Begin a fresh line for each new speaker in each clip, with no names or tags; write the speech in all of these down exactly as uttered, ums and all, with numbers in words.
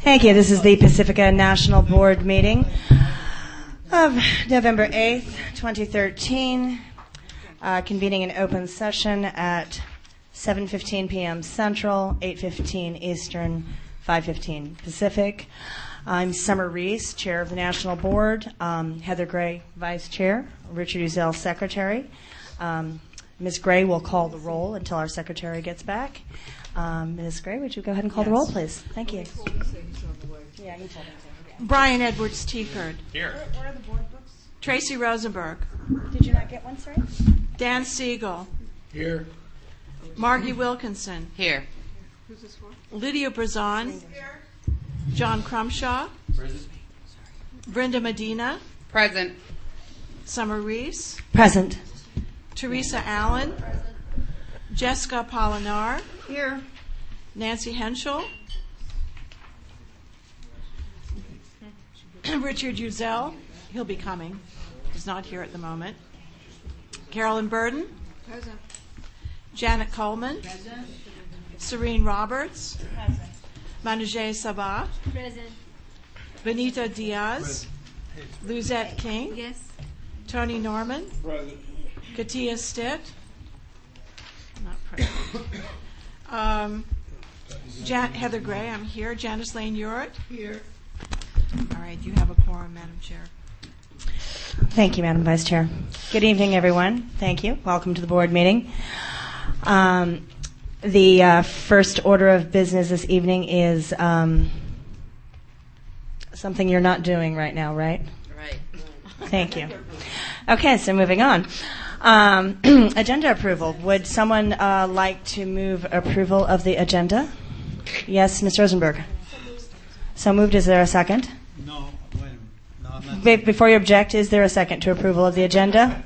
Thank you. This is the Pacifica National Board meeting of November eighth, twenty thirteen, uh, convening an open session at seven fifteen p.m. Central, eight fifteen Eastern, five fifteen Pacific. I'm Summer Reese, Chair of the National Board, um, Heather Gray, Vice Chair, Richard Uzel, Secretary. Um, Miz Gray will call the roll until our Secretary gets back. Um, Miz Gray, would you go ahead and call yes. the roll, please? Thank you. Yeah, he told me so.
Brian Edwards Tiefert.
Here.
Where, where are the board books?
Tracy Rosenberg.
Did you not get one, sorry?
Dan Siegel.
Here.
Margie Wilkinson.
Here.
Who's this for? Lydia Brazon. Here. John Crumshaw.
Present.
Brenda Medina.
Present.
Summer Reese.
Present.
Teresa Allen. Present. Jessica Polinar.
Here.
Nancy Henschel. Richard Uzel. He'll be coming. He's not here at the moment. Carolyn Burden.
Present.
Janet Coleman.
Present.
Serene Roberts.
Present.
Manujay Sabah.
Present.
Benita Diaz.
Present.
Luzette King.
Yes.
Tony Norman.
Present.
Katia Stitt. Not present. um, Jan- Heather Gray, I'm here. Janice Lane Uritt.
Here.
All right, you have a quorum, Madam Chair.
Thank you, Madam Vice Chair. Good evening, everyone. Thank you. Welcome to the board meeting. Um, the uh, first order of business this evening is um, something you're not doing right now, right?
Right.
Thank you. Okay, so moving on. Um, agenda approval. Would someone uh, like to move approval of the agenda? Yes, Miz Rosenberg. So moved. Is there a second?
No, wait a minute. No, I'm not.
Be- before you object, is there a second to approval of the agenda?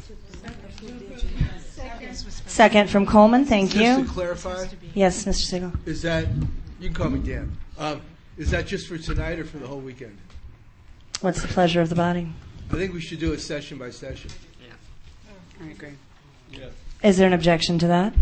Second from Coleman. Thank
Just
you.
to clarify,
Yes, Mister Siegel.
is that, you can call me Dan, um, is that just for tonight or for the whole weekend?
What's the pleasure of the body?
I think we should do it session by session.
I agree.
Yeah.
Is there an objection to that?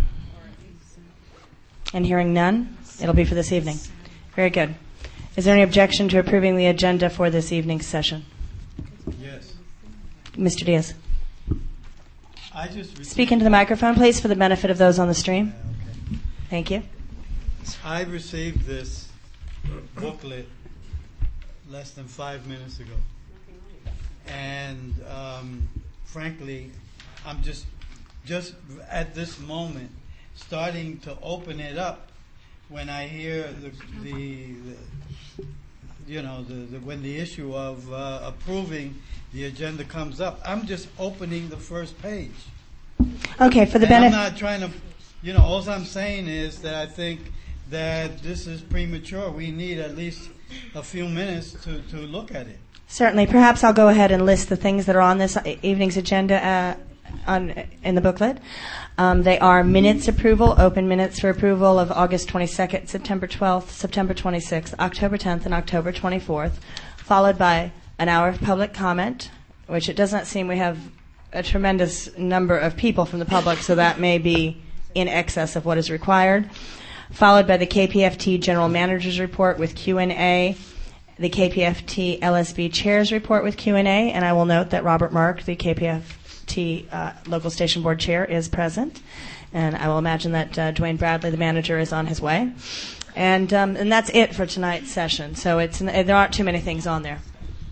And hearing none, it'll be for this evening. Very good. Is there any objection to approving the agenda for this evening's session?
Yes.
Mister Diaz.
I just received,
Speak into the microphone, please, for the benefit of those on the stream.
Yeah, okay.
Thank you.
I received this booklet less than five minutes ago. And um, frankly, I'm just just at this moment starting to open it up when I hear the the, the you know the, the when the issue of uh, approving the agenda comes up. I'm just opening the first page.
Okay, for the
And I'm
benefit.
not trying to, you know, all I'm saying is that I think that this is premature. We need at least a few minutes to, to look at it.
Certainly. Perhaps I'll go ahead and list the things that are on this evening's agenda uh, on in the booklet. Um, they are minutes approval, open minutes for approval of August twenty-second, September twelfth, September twenty-sixth, October tenth, and October twenty-fourth, followed by an hour of public comment, which it does not seem we have a tremendous number of people from the public, so that may be in excess of what is required, followed by the K P F T General Manager's Report with Q and A, the K P F T L S B Chair's Report with Q and A, and I will note that Robert Mark, the K P F T uh, Local Station Board Chair, is present, and I will imagine that uh, Dwayne Bradley, the manager, is on his way. And um, and that's it for tonight's session, so it's there aren't too many things on there.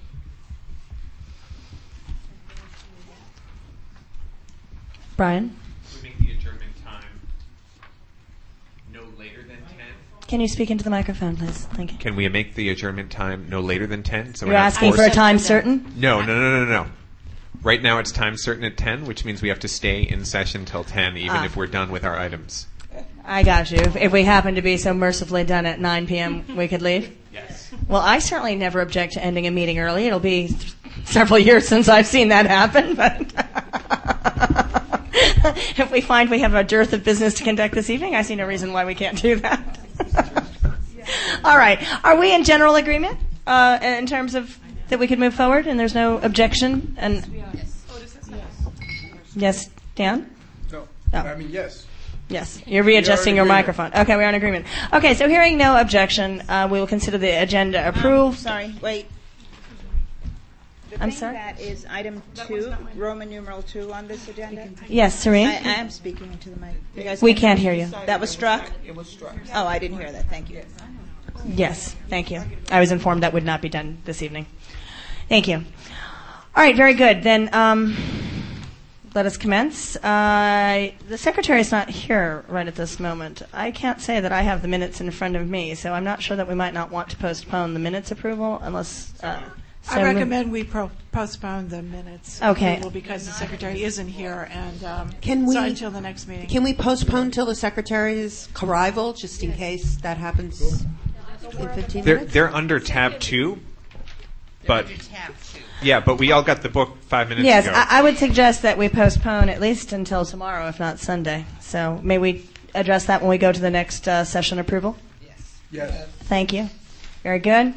Brian?
We make the adjournment time no later than ten.
Can you speak into the microphone, please? Thank you.
Can we make the adjournment time no later than ten? So
You're
we're not
asking for
forced-
a time certain?
No, no, no, no, no. Right now it's time certain at ten, which means we have to stay in session till ten, even
Ah.
if we're done with our items.
I got you. If, if we happen to be so mercifully done at nine p.m., we could leave?
Yes.
Well, I certainly never object to ending a meeting early. It'll be th- several years since I've seen that happen, but if we find we have a dearth of business to conduct this evening, I see no reason why we can't do that. All right. Are we in general agreement uh, in terms of that we could move forward and there's no objection? And
Yes.
yes, Dan?
No,
No.
I mean, yes.
Yes, you're readjusting
in
your
agreement.
microphone. Okay, we're in agreement. Okay, so hearing no objection, uh, we will consider the agenda approved.
Sorry, wait. The
I'm
thing
sorry?
that is item two, Roman numeral two on this agenda.
Yes, Serene?
I, I am speaking into the mic. You guys
We
can
can't hear you.
That was struck?
It was struck.
Oh, I didn't hear that. Thank you.
Yes, thank you. I was informed that would not be done this evening. Thank you. All right, very good. Then um, let us commence. Uh, the secretary is not here right at this moment. I can't say that I have the minutes in front of me, so I'm not sure that we might not want to postpone the minutes approval unless... Uh, so
I recommend we pro- postpone the minutes.
Okay.
approval because the secretary isn't here, and um,
Can
so
we-
until the next meeting.
Can we postpone till the secretary's arrival, just in case that happens in fifteen
They're
minutes?
they're under tab two, but yeah, but we all got the book five minutes
Yes,
ago.
I, I would suggest that we postpone at least until tomorrow, if not Sunday. So may we address that when we go to the next uh, session approval?
Yes.
Thank you. Very good.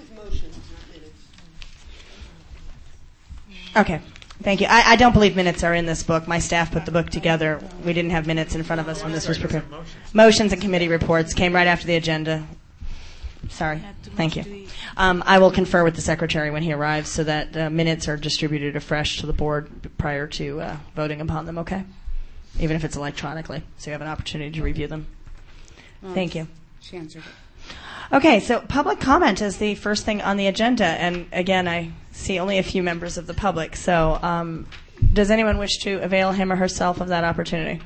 Okay. Thank you. I, I don't believe minutes are in this book. My staff put the book together. We didn't have minutes in front of us when this was prepared. Motions and committee reports came right after the agenda. Sorry. Thank you. Um, I will confer with the secretary when he arrives so that uh, minutes are distributed afresh to the board prior to uh, voting upon them, okay? Even if it's electronically, so you have an opportunity to review them. Thank you.
She answered it.
Okay, so public comment is the first thing on the agenda, and again, I see only a few members of the public. So, um, does anyone wish to avail him or herself of that opportunity?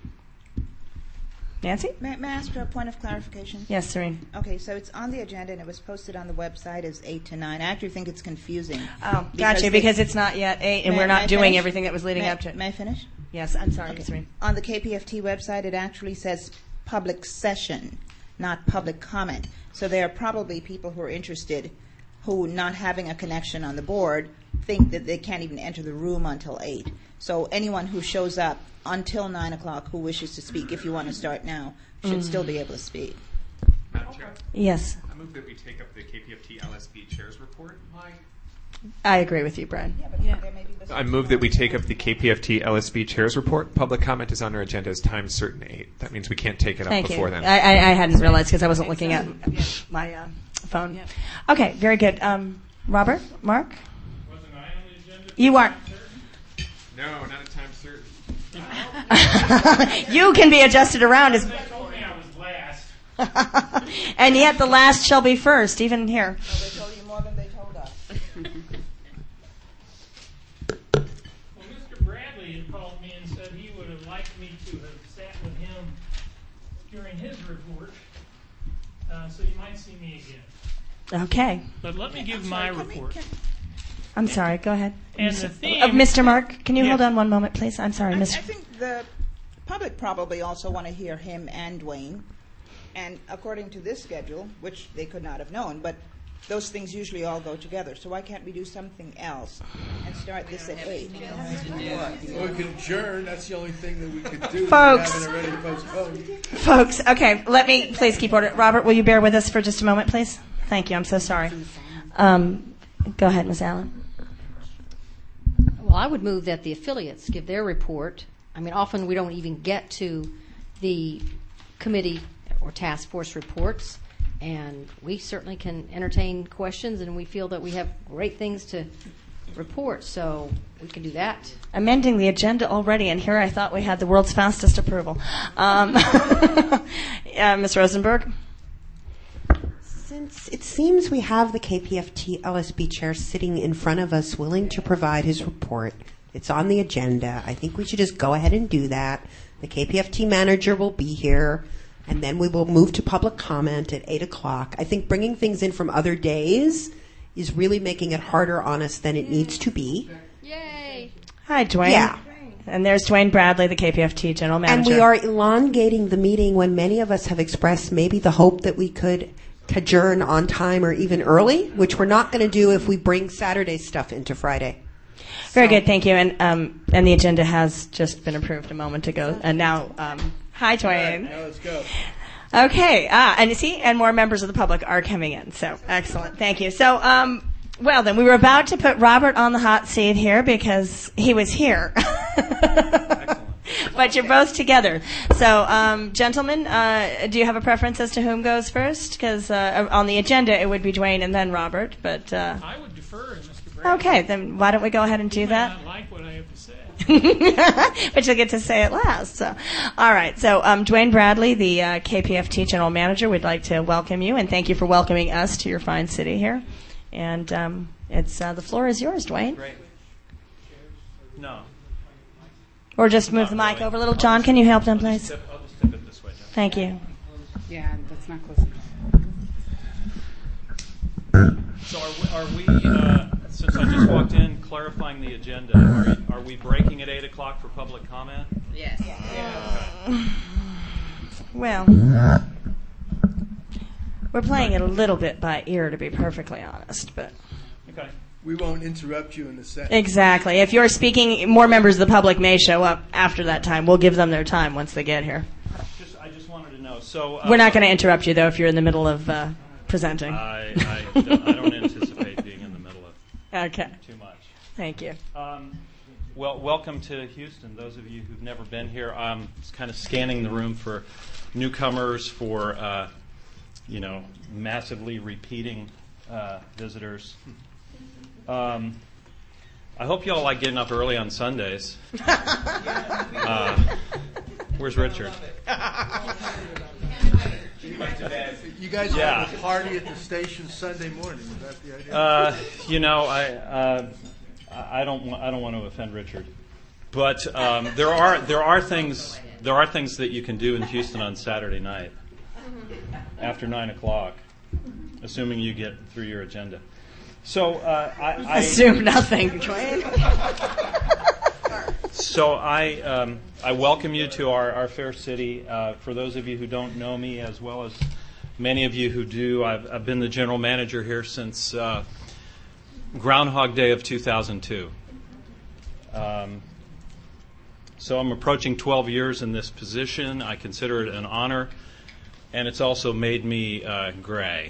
Nancy?
May, may I ask for a point of clarification?
Yes, Serene.
Okay, so it's on the agenda and it was posted on the website as eight to nine. I actually think it's confusing.
Oh,
Because
gotcha,
they-
because it's not yet eight, and
May-
we're
may
not
I
doing
finish?
everything that was leading
May,
up to it.
May I finish?
Yes, I'm sorry,
Okay.
Serene.
On the K P F T website, it actually says public session, not public comment. So there are probably people who are interested who, not having a connection on the board, think that they can't even enter the room until eight. So anyone who shows up until nine o'clock who wishes to speak, if you want to start now, should
Mm.
still be able to speak.
Madam Chair,
Yes,
I move that we take up the K P F T L S B chairs report.
I agree with you, Brian.
Yeah.
I move that we take up the K P F T L S B chairs report. Public comment is on our agenda as time certain eight. That means we can't take it up
Thank you.
before then.
I, I, I hadn't realized because I wasn't looking at my uh, phone.
Yeah.
Okay, very good. Um, Robert, Mark,
Wasn't I on the agenda?
you are.
No, not at time certain.
You can be adjusted around as.
They told me I was last.
And yet the last shall be first, even here.
They told you more than they told us.
Well, Mister Bradley had called me and said he would have liked me to have sat with him during his report. Uh, so you might see me again.
Okay.
But let me give my
Can we-
report.
can-
I'm sorry. Go ahead.
And the
Uh,
theme-
Mister Mark, can you
Yeah.
hold on one moment, please? I'm sorry,
I, I
Mister
think the public probably also want to hear him and Dwayne. And according to this schedule, which they could not have known, but those things usually all go together. So why can't we do something else and start this at eight?
Well, we could adjourn. That's the only thing that we could do.
Folks.
We haven't already postponed.
Folks, okay, let me please keep order. Robert, will you bear with us for just a moment, please? Thank you. I'm so sorry. Um, go ahead, Miz Allen.
Well, I would move that the affiliates give their report. I mean, often we don't even get to the committee or task force reports, and we certainly can entertain questions, and we feel that we have great things to report, so we can do that.
Amending the agenda already, and here I thought we had the world's fastest approval. Um, uh, Miz Rosenberg?
Since it seems we have the K P F T L S B chair sitting in front of us willing to provide his report, it's on the agenda. I think we should just go ahead and do that. The K P F T manager will be here, and then we will move to public comment at eight o'clock. I think bringing things in from other days is really making it harder on us than it needs to be.
Yay!
Hi, Dwayne.
Yeah.
And there's Dwayne Bradley, the K P F T general manager.
And we are elongating the meeting when many of us have expressed maybe the hope that we could adjourn on time or even early, which we're not going to do if we bring Saturday stuff into Friday.
Very
So-
good, thank you. And um, and the agenda has just been approved a moment ago. And now, um, hi, Dwayne.
Now let's go.
Okay, ah, and you see, and more members of the public are coming in. So excellent, thank you. So, um, well, then we were about to put Robert on the hot seat here because he was here. but you're both together. So, um, gentlemen, uh, do you have a preference as to whom goes first? Because uh, on the agenda it would be Dwayne and then Robert. But uh,
I would defer to Mister Bradley.
Okay, then why don't we go ahead and do
You may
that?
not like what I have to say.
But you'll get to say it last. So, all right. So, um, Dwayne Bradley, the uh, K P F T General Manager, would like to welcome you and thank you for welcoming us to your fine city here. And um, it's uh, the floor is yours, Dwayne.
Great. No.
Or just move the mic over a little. John, can you help them, please?
I'll just tip, I'll just tip it this way, John.
Thank you.
Yeah, that's not close enough.
So are we, are we uh, since I just walked in, clarifying the agenda, are, are we breaking at eight o'clock for public comment?
Yes.
Yeah.
Well, we're playing it a little bit by ear, to be perfectly honest. But
Okay.
We won't interrupt you in the sentence.
exactly, if you're speaking, more members of the public may show up after that time. We'll give them their time once they get here.
Just, I just wanted to know. So uh,
We're not going to interrupt you, though, if you're in the middle of uh, presenting.
I, I, don't, I don't anticipate being in the middle of
Okay.
too much.
Thank you.
Um, well, welcome to Houston. Those of you who've never been here, I'm kind of scanning the room for newcomers, for uh, you know, massively repeating uh, visitors. Um, I hope you all like getting up early on Sundays. Uh, where's Richard?
You guys
Yeah.
have a party at the station Sunday morning. Is that the idea?
Uh, you know, I uh, I don't wa- I don't want to offend Richard, but um, there are there are things there are things that you can do in Houston on Saturday night after nine o'clock, assuming you get through your agenda. So uh, I, I
Assume nothing, Dwayne.
So I um, I welcome you to our, our fair city. Uh, for those of you who don't know me, as well as many of you who do, I've, I've been the general manager here since uh, Groundhog Day of two thousand two. Um, so I'm approaching twelve years in this position. I consider it an honor, and it's also made me uh, gray.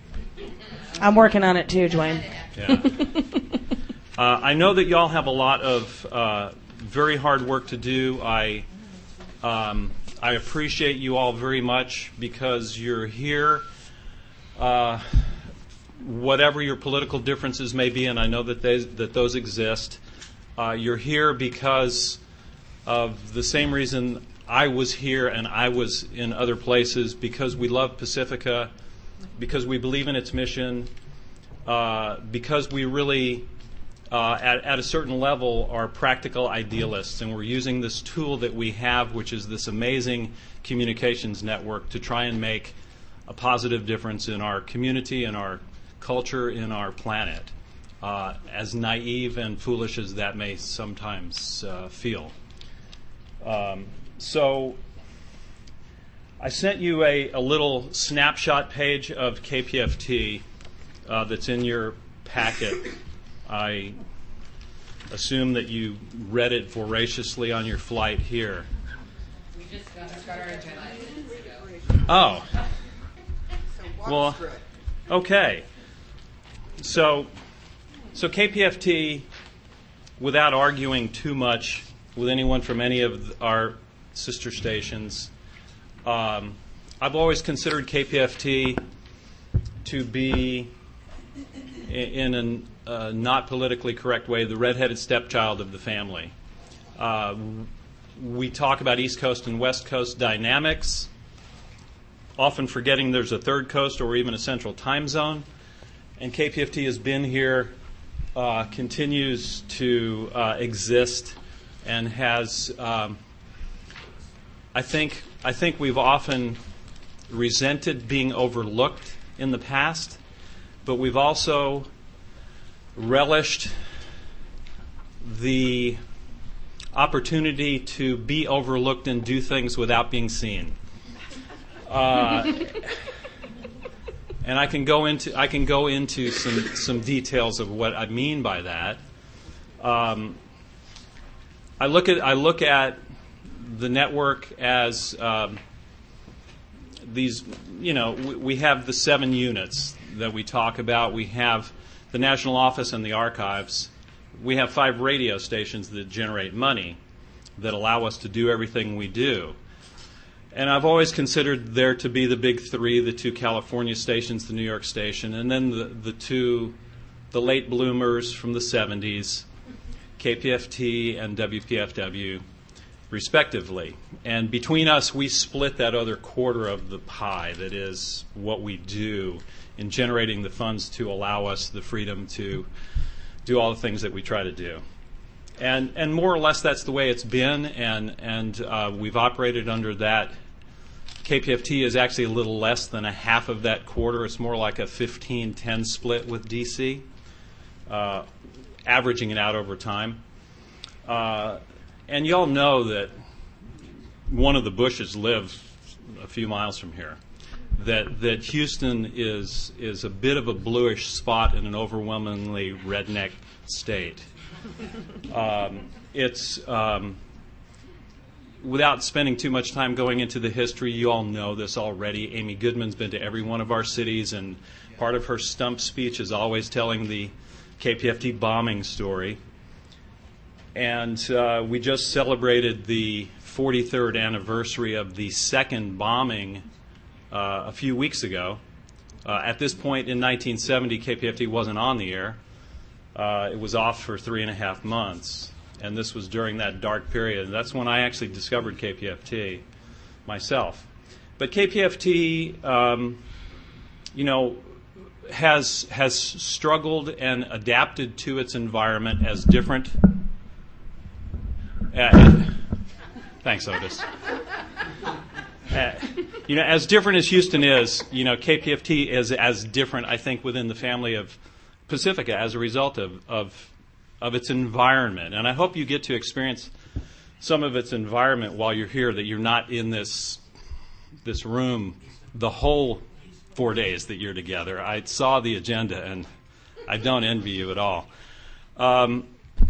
I'm working on it too, Dwayne.
Yeah. uh, I know that y'all have a lot of uh, very hard work to do. I um, I appreciate you all very much because you're here. Uh, whatever your political differences may be, and I know that they, that those exist, uh, you're here because of the same reason I was here and I was in other places, because we love Pacifica, because we believe in its mission, uh, because we really, uh, at, at a certain level, are practical idealists, and we're using this tool that we have, which is this amazing communications network, to try and make a positive difference in our community, in our culture, in our planet, uh, as naive and foolish as that may sometimes uh, feel. Um, so I sent you a, a little snapshot page of K P F T uh, that's in your packet. I assume that you read it voraciously on your flight here.
We just got, got our agenda.
Oh. Well, okay. So, so K P F T, without arguing too much with anyone from any of our sister stations, um, I've always considered K P F T to be, in a uh, not politically correct way, the redheaded stepchild of the family. Uh, we talk about East Coast and West Coast dynamics, often forgetting there's a third coast or even a central time zone. And K P F T has been here, uh, continues to uh, exist, and has, um, I think, I think we've often resented being overlooked in the past, but we've also relished the opportunity to be overlooked and do things without being seen. Uh, and I can go into I can go into some some details of what I mean by that. Um, I look at I look at the network as um, these. You know, we, we have the seven units that we talk about. We have the national office and the archives. We have five radio stations that generate money. that allow us to do everything we do. And I've always considered there to be the big three, the two California stations, the New York station, and then the, the two, the late bloomers from the seventies, K P F T and W P F W, respectively. And between us, we split that other quarter of the pie that is what we do in generating the funds to allow us the freedom to do all the things that we try to do. And and more or less that's the way it's been, and, and uh, we've operated under that. K P F T is actually a little less than a half of that quarter. It's more like a fifteen ten split with D C, uh, averaging it out over time. Uh, and you all know that one of the Bushes live a few miles from here. That that Houston is is a bit of a bluish spot in an overwhelmingly redneck state. Um, it's um, without spending too much time going into the history, you all know this already. Amy Goodman's been to every one of our cities, and part of her stump speech is always telling the K P F T bombing story. And uh, we just celebrated the forty-third anniversary of the second bombing uh, a few weeks ago. Uh, at this point in nineteen seventy, K P F T wasn't on the air. Uh, it was off for three and a half months, and this was during that dark period. That's when I actually discovered K P F T myself. But K P F T, um, you know, has has struggled and adapted to its environment as different. Uh, thanks, Otis. Uh, you know, as different as Houston is, you know, K P F T is as different, I think, within the family of Pacifica as a result of, of of its environment. And I hope you get to experience some of its environment while you're here, that you're not in this this room the whole four days that you're together. I saw the agenda, and I don't envy you at all. Um,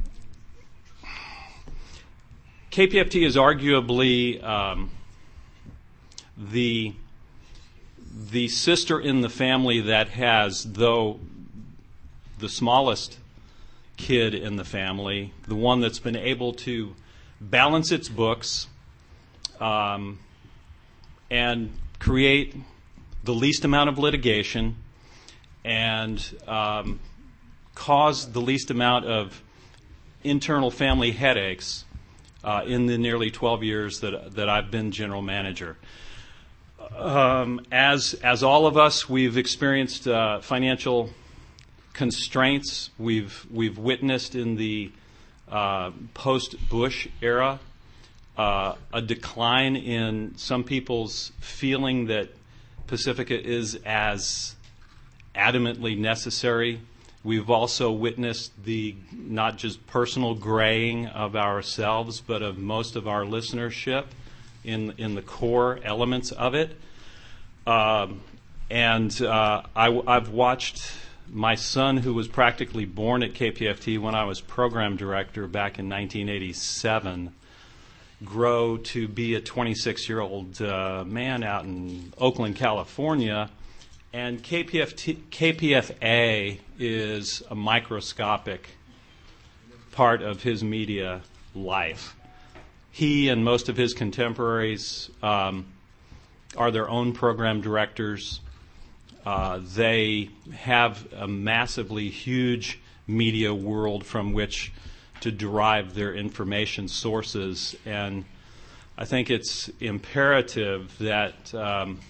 K P F T is arguably um, the the sister in the family that has, though the smallest kid in the family, the one that's been able to balance its books um, and create the least amount of litigation and um, cause the least amount of internal family headaches uh, in the nearly twelve years that that I've been general manager. Um, as as all of us, we've experienced uh, financial constraints. We've we've witnessed in the uh, post-Bush era uh, a decline in some people's feeling that Pacifica is as adamantly necessary. We've also witnessed the not just personal graying of ourselves, but of most of our listenership in in the core elements of it. Um, and uh, I, I've watched my son, who was practically born at K P F T when I was program director back in nineteen eighty-seven, grow to be a twenty-six-year-old uh, man out in Oakland, California. And K P F T, K P F A is a microscopic part of his media life. He and most of his contemporaries um, are their own program directors. Uh, they have a massively huge media world from which to derive their information sources, and I think it's imperative that um,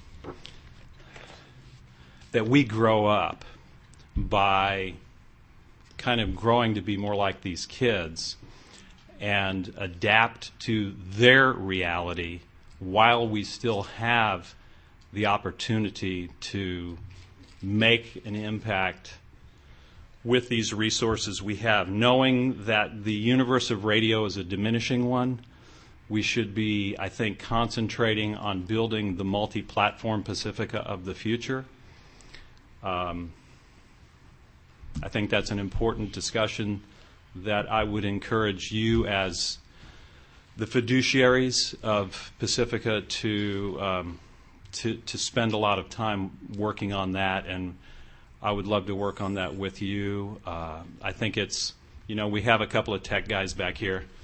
that we grow up by kind of growing to be more like these kids and adapt to their reality while we still have the opportunity to make an impact with these resources we have. Knowing that the universe of radio is a diminishing one, we should be, I think, concentrating on building the multi-platform Pacifica of the future. Um, I think that's an important discussion that I would encourage you as the fiduciaries of Pacifica to um, to to spend a lot of time working on that, and I would love to work on that with you. Uh, I think it's, you know, we have a couple of tech guys back here,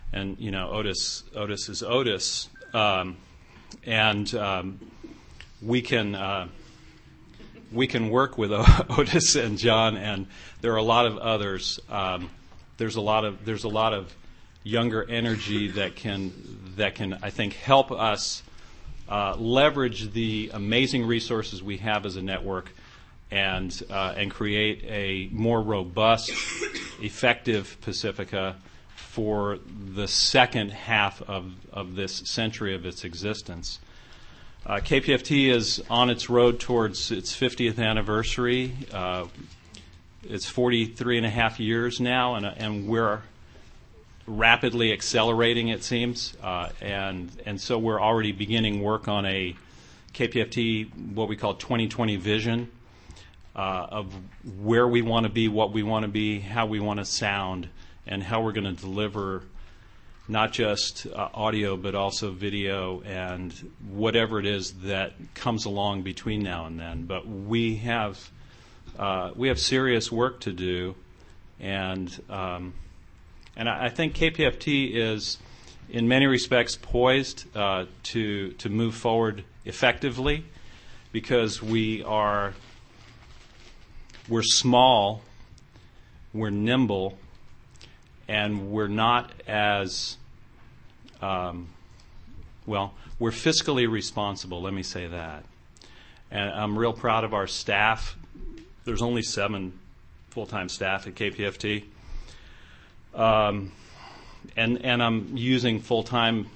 and you know Otis Otis is Otis, um, and um, we can uh, we can work with Otis and John, and there are a lot of others. Um, there's a lot of there's a lot of younger energy that can that can I think help us uh, leverage the amazing resources we have as a network, and uh, and create a more robust, effective Pacifica for the second half of, of this century of its existence. Uh, K P F T is on its road towards its fiftieth anniversary. Uh, it's forty-three and a half years now, and, and we're rapidly accelerating, it seems. Uh, and, and so we're already beginning work on a K P F T, what we call twenty twenty vision, uh, of where we want to be, what we want to be, how we want to sound, and how we're going to deliver not just uh, audio but also video and whatever it is that comes along between now and then. But we have uh, we have serious work to do, and um, and I, I think K P F T is, in many respects, poised uh, to to move forward effectively, because we are we're small, we're nimble, and we're not as, um, well, we're fiscally responsible, let me say that. And I'm real proud of our staff. There's only seven full-time staff at K P F T. Um, and, and I'm using full-time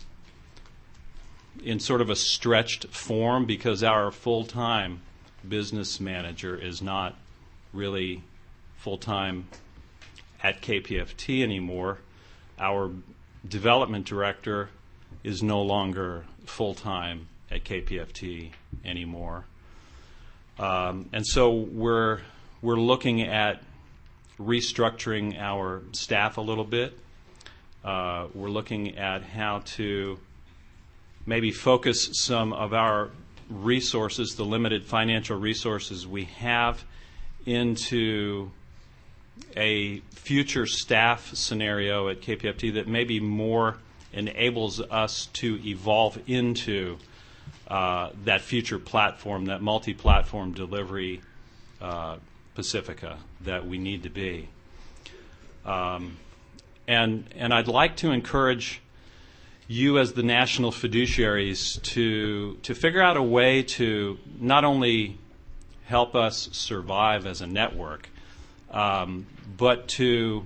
in sort of a stretched form, because our full-time business manager is not really full-time at K P F T anymore. Our development director is no longer full-time at K P F T anymore. Um, and so we're we're looking at restructuring our staff a little bit. Uh, we're looking at how to maybe focus some of our resources, the limited financial resources we have, into a future staff scenario at K P F T that maybe more enables us to evolve into uh, that future platform, that multi-platform delivery uh, Pacifica that we need to be. Um, and and I'd like to encourage you as the national fiduciaries to to figure out a way to not only help us survive as a network, um, but to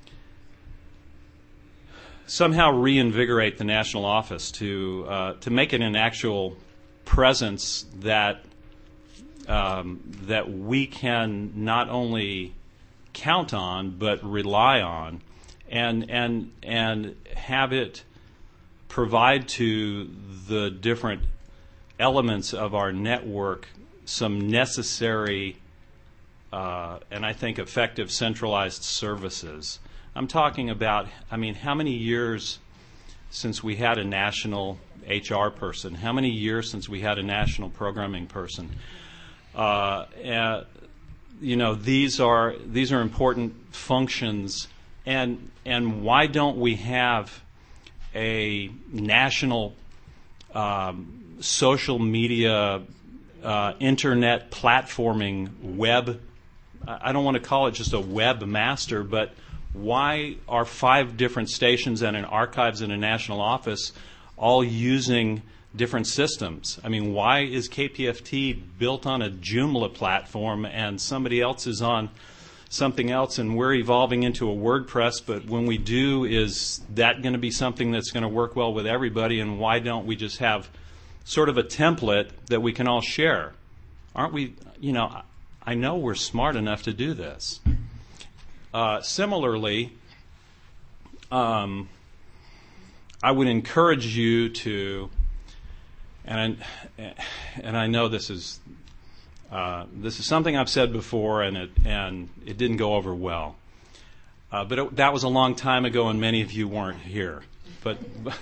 somehow reinvigorate the national office, to uh, to make it an actual presence that um, that we can not only count on but rely on, and and and have it provide to the different elements of our network some necessary uh, and I think effective centralized services. I'm talking about, I mean, how many years since we had a national H R person? How many years since we had a national programming person? Uh, uh, you know, these are these are important functions, and and why don't we have a national um, social media, uh, internet platforming web? I don't want to call it just a webmaster, but why are five different stations and an archives in a national office all using different systems? I mean, why is K P F T built on a Joomla platform and somebody else is on something else, and we're evolving into a WordPress, but when we do, is that going to be something that's going to work well with everybody, and why don't we just have sort of a template that we can all share? Aren't we, you know, I know we're smart enough to do this. Uh, similarly, um, I would encourage you to, and and I know this is uh, this is something I've said before, and it and it didn't go over well, uh, but it, that was a long time ago, and many of you weren't here, but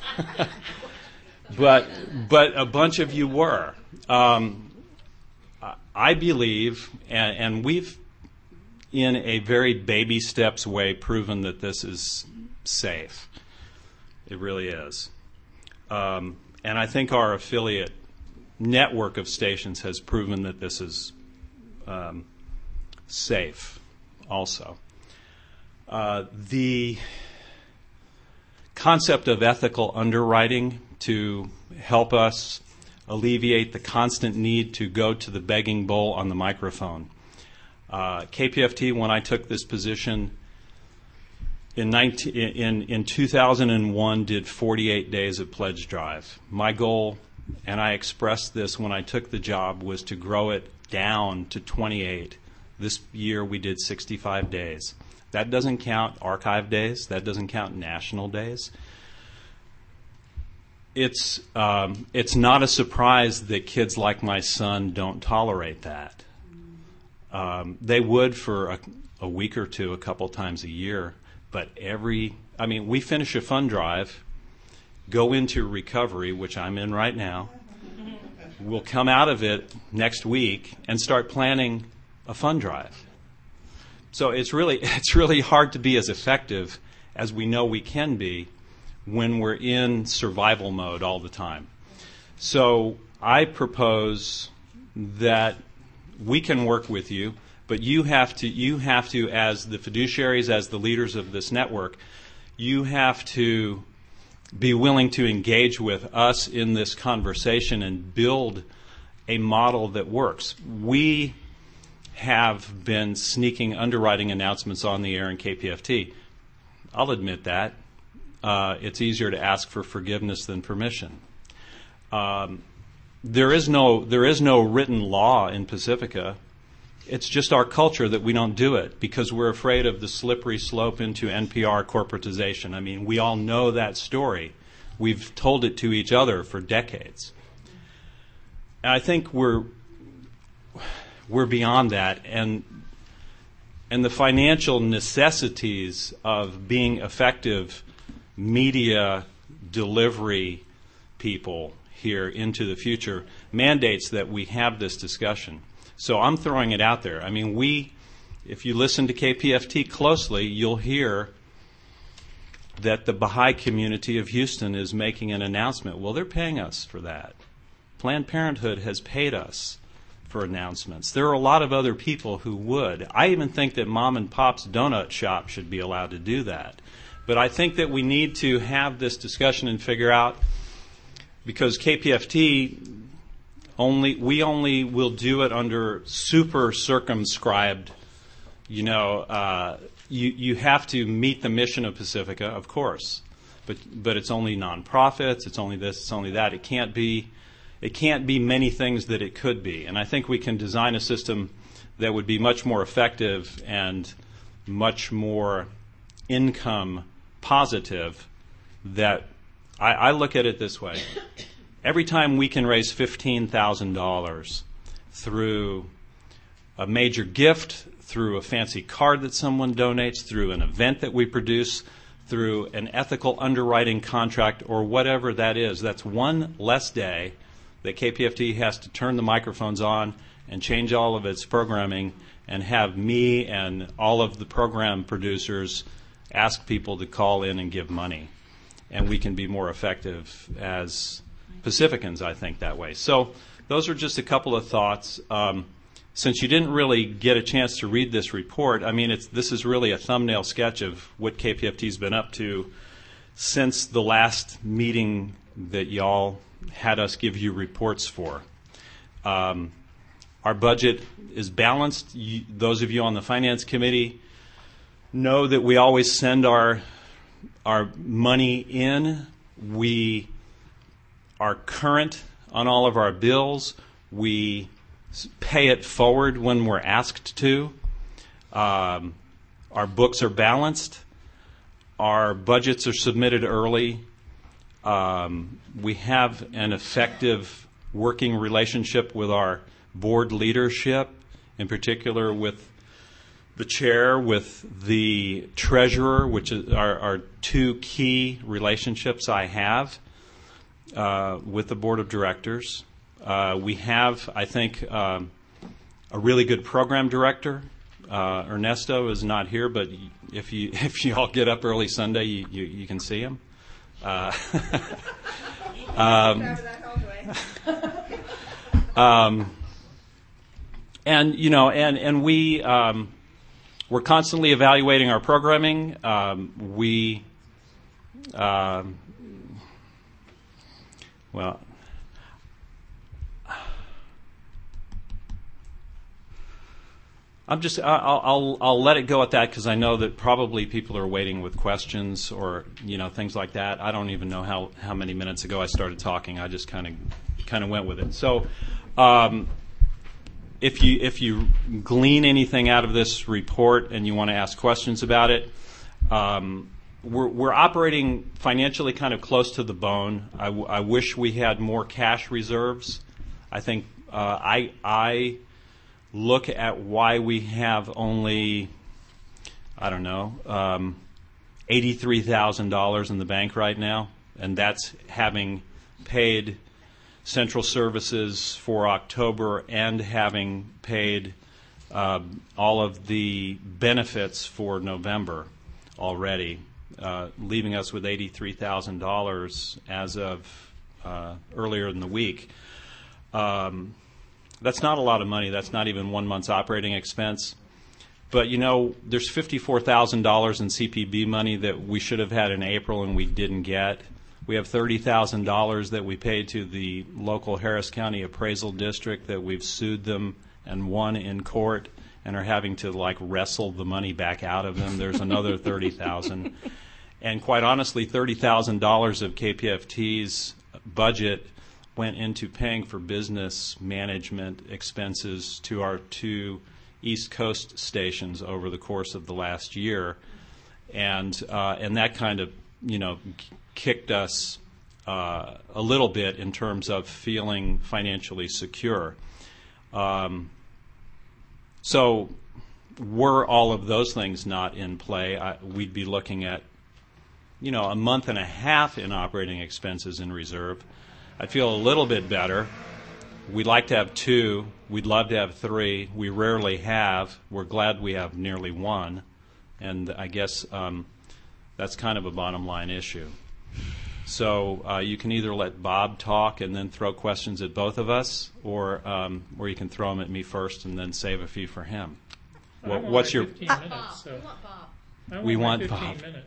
but but a bunch of you were. Um, I believe, and, and we've, in a very baby steps way, proven that this is safe. It really is. Um, and I think our affiliate network of stations has proven that this is um, safe also. Uh, the concept of ethical underwriting to help us alleviate the constant need to go to the begging bowl on the microphone. Uh, K P F T, when I took this position in, nineteen, in, in two thousand one, did forty-eight days of pledge drive. My goal, and I expressed this when I took the job, was to grow it down to twenty-eight. This year we did sixty-five days. That doesn't count archive days. That doesn't count national days. It's um, it's not a surprise that kids like my son don't tolerate that. Um, they would for a, a week or two, a couple times a year, but every, I mean, we finish a fund drive, go into recovery, which I'm in right now. We'll come out of it next week and start planning a fund drive. So it's really it's really hard to be as effective as we know we can be when we're in survival mode all the time. So I propose that we can work with you, but you have to you have to, as the fiduciaries, as the leaders of this network, you have to be willing to engage with us in this conversation and build a model that works. We have been sneaking underwriting announcements on the air in K P F T. I'll admit that. Uh, it's easier to ask for forgiveness than permission. Um, there is no there is no written law in Pacifica. It's just our culture that we don't do it because we're afraid of the slippery slope into N P R corporatization. I mean, we all know that story. We've told it to each other for decades. And I think we're we're beyond that, and and the financial necessities of being effective media delivery people here into the future mandates that we have this discussion. So I'm throwing it out there. I mean, we, if you listen to K P F T closely, you'll hear that the Baha'i community of Houston is making an announcement. Well, they're paying us for that. Planned Parenthood has paid us for announcements. There are a lot of other people who would. I even think that Mom and Pop's Donut Shop should be allowed to do that. But I think that we need to have this discussion and figure out, because K P F T only, we only will do it under super circumscribed, you know, uh, you, you have to meet the mission of Pacifica, of course, but but it's only nonprofits, it's only this, it's only that. It can't be, it can't be many things that it could be. And I think we can design a system that would be much more effective and much more income positive. That I, I look at it this way. Every time we can raise fifteen thousand dollars through a major gift, through a fancy card that someone donates, through an event that we produce, through an ethical underwriting contract, or whatever that is, that's one less day that K P F T has to turn the microphones on and change all of its programming and have me and all of the program producers ask people to call in and give money. And we can be more effective as Pacificans, I think, that way. So those are just a couple of thoughts. Um, since you didn't really get a chance to read this report, I mean, it's, this is really a thumbnail sketch of what K P F T's been up to since the last meeting that y'all had us give you reports for. Um, our budget is balanced. You, those of you on the Finance Committee know that we always send our our money in. We are current on all of our bills. We pay it forward when we're asked to. Um, our books are balanced. Our budgets are submitted early. Um, we have an effective working relationship with our board leadership, in particular with the chair, with the treasurer, which are, are two key relationships I have uh, with the board of directors. Uh, we have, I think, um, a really good program director. Uh, Ernesto is not here, but if you if you all get up early Sunday, you, you, you can see him. Uh, um, um, and you know, and and we um, we're constantly evaluating our programming. Um, we um, well. I'm just I'll I'll, I'll let it go at that because I know that probably people are waiting with questions or you know things like that. I don't even know how, how many minutes ago I started talking. I just kind of kind of went with it. So, um, if you if you glean anything out of this report and you want to ask questions about it, um, we're we're operating financially kind of close to the bone. I, w- I wish we had more cash reserves. I think uh, I I. look at why we have only, I don't know, um, eighty-three thousand dollars in the bank right now, and that's having paid Central Services for October and having paid uh, all of the benefits for November already, uh, leaving us with eighty-three thousand dollars as of uh, earlier in the week. Um, That's not a lot of money. That's not even one month's operating expense. But, you know, there's fifty-four thousand dollars in C P B money that we should have had in April and we didn't get. We have thirty thousand dollars that we paid to the local Harris County Appraisal District that we've sued them and won in court and are having to, like, wrestle the money back out of them. There's another thirty thousand dollars. And quite honestly, thirty thousand dollars of K P F T's budget went into paying for business management expenses to our two East Coast stations over the course of the last year, and uh, and that kind of you know kicked us uh, a little bit in terms of feeling financially secure. Um, so, were all of those things not in play, I, we'd be looking at you know a month and a half in operating expenses in reserve. I'd feel a little bit better. We'd like to have two. We'd love to have three. We rarely have. We're glad we have nearly one. And I guess um, that's kind of a bottom line issue. So uh, you can either let Bob talk and then throw questions at both of us, or um, or you can throw them at me first and then save a few for him.
I
What,
want
what's
my
your?
fifteen
Uh,
minutes, so.
we want Bob.
I want
We
my
want
fifteen
Bob.
minutes.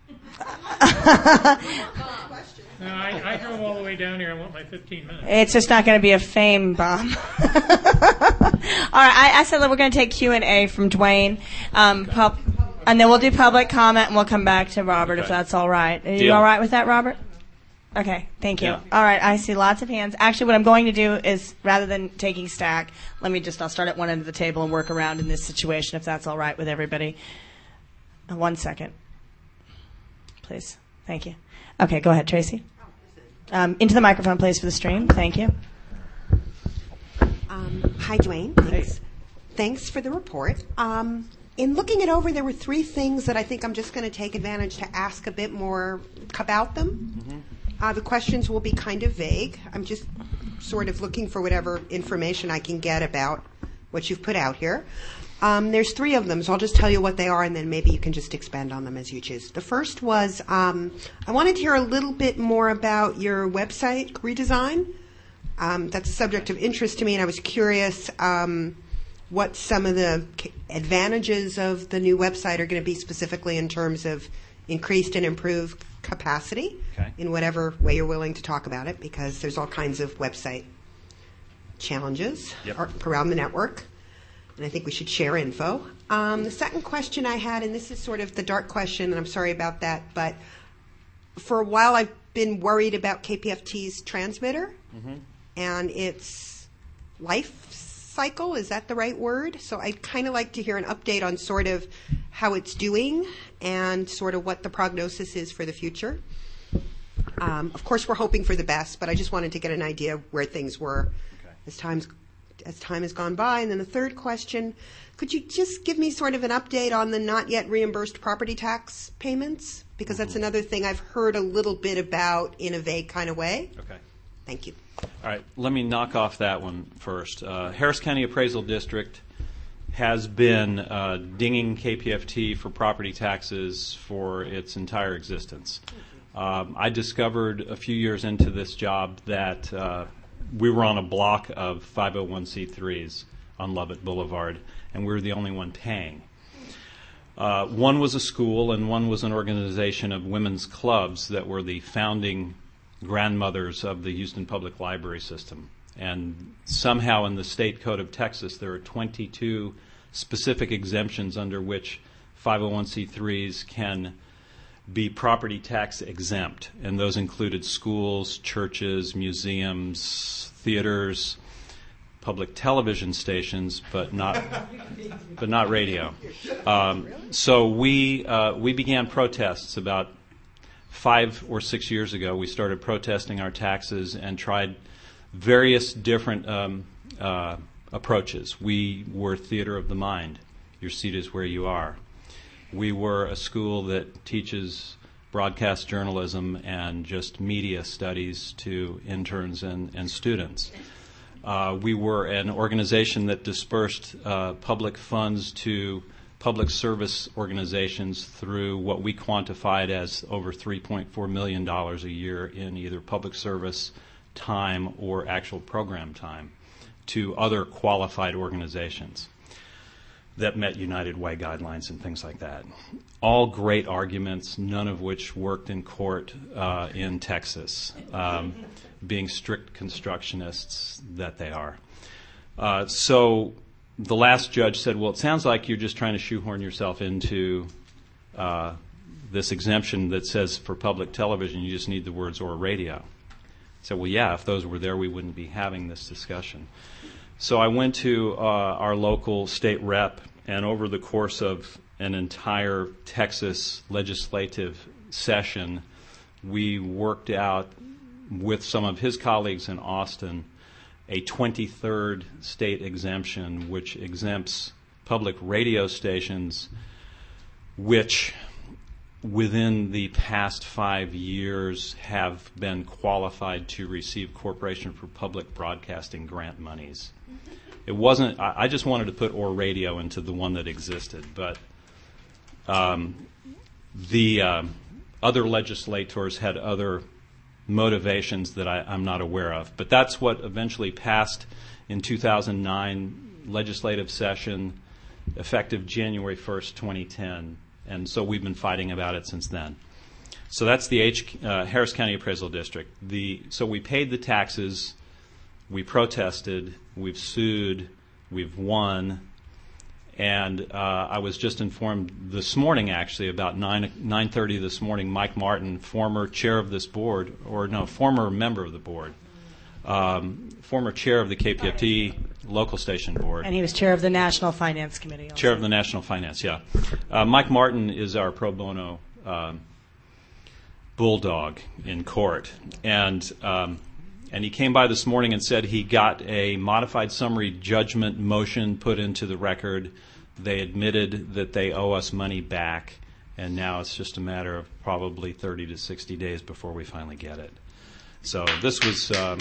No, I, I drove all the way down here. I want my fifteen minutes.
It's just not going to be a fame bomb. All right, I, I said that we're going to take Q and A from Dwayne, um, pub, and then we'll do public comment, and we'll come back to Robert if
Okay.
that's all right. Are you
Deal.
all right with that, Robert? Okay, thank you.
Yeah.
All right, I see lots of hands. Actually, what I'm going to do is, rather than taking stack, let me just, I'll start at one end of the table and work around in this situation, if that's all right with everybody. Uh, One second, please. Thank you. Okay, go ahead, Tracy. Um, into the microphone, please, for the stream. Thank you.
Um, hi, Dwayne. Thanks. Thanks for the report. Um, in looking it over, there were three things that I think I'm just going to take advantage to ask a bit more about them. Mm-hmm. Uh, the questions will be kind of vague. I'm just sort of looking for whatever information I can get about what you've put out here. Um, there's three of them, so I'll just tell you what they are, and then maybe you can just expand on them as you choose. The first was um, I wanted to hear a little bit more about your website redesign. Um, that's a subject of interest to me, and I was curious um, what some of the advantages of the new website are going to be specifically in terms of increased and improved capacity
Okay.
in whatever way you're willing to talk about it, because there's all kinds of website challenges
Yep.
ar- around the network. And I think we should share info. Um, the second question I had, and this is sort of the dark question, and I'm sorry about that, but for a while I've been worried about K P F T's transmitter
Mm-hmm.
and its life cycle. Is that the right word? So I'd kind of like to hear an update on sort of how it's doing and sort of what the prognosis is for the future. Um, of course, we're hoping for the best, but I just wanted to get an idea of where things were
Okay.
as time's as time has gone by. And then the third question, could you just give me sort of an update on the not yet reimbursed property tax payments? Because that's another thing I've heard a little bit about in a vague kind of way.
Okay.
Thank you.
All right, let me knock off that one first. Uh, Harris County Appraisal District has been uh, dinging K P F T for property taxes for its entire existence. Um, I discovered a few years into this job that uh, we were on a block of five oh one c threes on Lovett Boulevard, and we were the only one paying. Uh, one was a school, and one was an organization of women's clubs that were the founding grandmothers of the Houston Public Library system. And somehow in the State Code of Texas, there are twenty-two specific exemptions under which five oh one c threes can be property tax exempt. And those included schools, churches, museums, theaters, public television stations, but not but not radio. Um, so we uh, we began protests about five or six years ago. We started protesting our taxes and tried various different um, uh, approaches. We were theater of the mind. Your seat is where you are. We were a school that teaches broadcast journalism and just media studies to interns and, and students. Uh, we were an organization that dispersed uh, public funds to public service organizations through what we quantified as over three point four million dollars a year in either public service time or actual program time to other qualified organizations that met United Way guidelines and things like that. All great arguments, none of which worked in court uh, in Texas, um, being strict constructionists that they are. Uh, so the last judge said, well, it sounds like you're just trying to shoehorn yourself into uh, this exemption that says for public television you just need the words or radio. I said, well, yeah, if those were there, we wouldn't be having this discussion. So I went to uh, our local state rep, and over the course of an entire Texas legislative session, we worked out with some of his colleagues in Austin a twenty-third state exemption, which exempts public radio stations which within the past five years have been qualified to receive Corporation for Public Broadcasting grant monies. It wasn't, I, I just wanted to put or radio into the one that existed, but um, the um, other legislators had other motivations that I, I'm not aware of. But that's what eventually passed in two thousand nine legislative session, effective January first, twenty ten. And so we've been fighting about it since then. So that's the H, uh, Harris County Appraisal District. The, so we paid the taxes, we protested, we've sued, we've won, and uh, I was just informed this morning, actually, about nine nine thirty this morning, Mike Martin, former chair of this board, or no, former member of the board, um, former chair of the K P F T local station board.
And he was chair of the National Finance Committee also.
Chair of the National Finance, yeah. Uh, Mike Martin is our pro bono um, bulldog in court. And um, and he came by this morning and said he got a modified summary judgment motion put into the record. They admitted that they owe us money back, and now it's just a matter of probably thirty to sixty days before we finally get it. So this was... Um,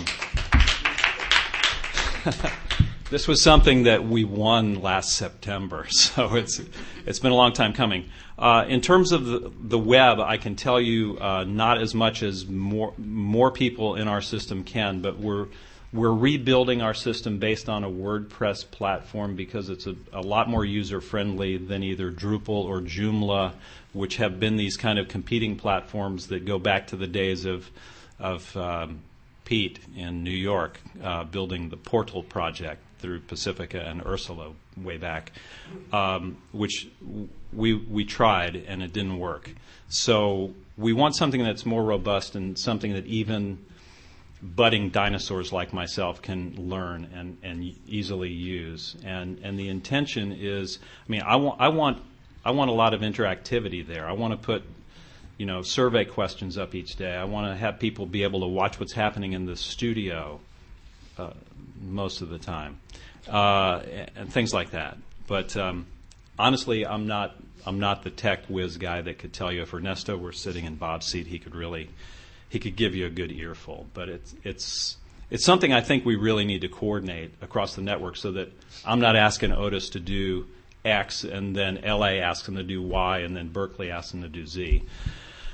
This was something that we won last September, so it's it's been a long time coming. Uh, in terms of the, the web, I can tell you uh, not as much as more more people in our system can, but we're we're rebuilding our system based on a WordPress platform because it's a, a lot more user friendly than either Drupal or Joomla, which have been these kind of competing platforms that go back to the days of of um, Pete in New York uh, building the Portal project through Pacifica and Ursula way back, um, which we we tried and it didn't work. So we want something that's more robust and something that even budding dinosaurs like myself can learn and, and easily use. And and the intention is, I mean, I want I want I want a lot of interactivity there. I want to put, you know, survey questions up each day. I want to have people be able to watch what's happening in the studio uh, most of the time, uh, and things like that. But um, honestly, I'm not I'm not the tech whiz guy that could tell you if Ernesto were sitting in Bob's seat, he could really he could give you a good earful. But it's it's it's something I think we really need to coordinate across the network so that I'm not asking Otis to do X and then L A asks him to do Y and then Berkeley asks him to do Z.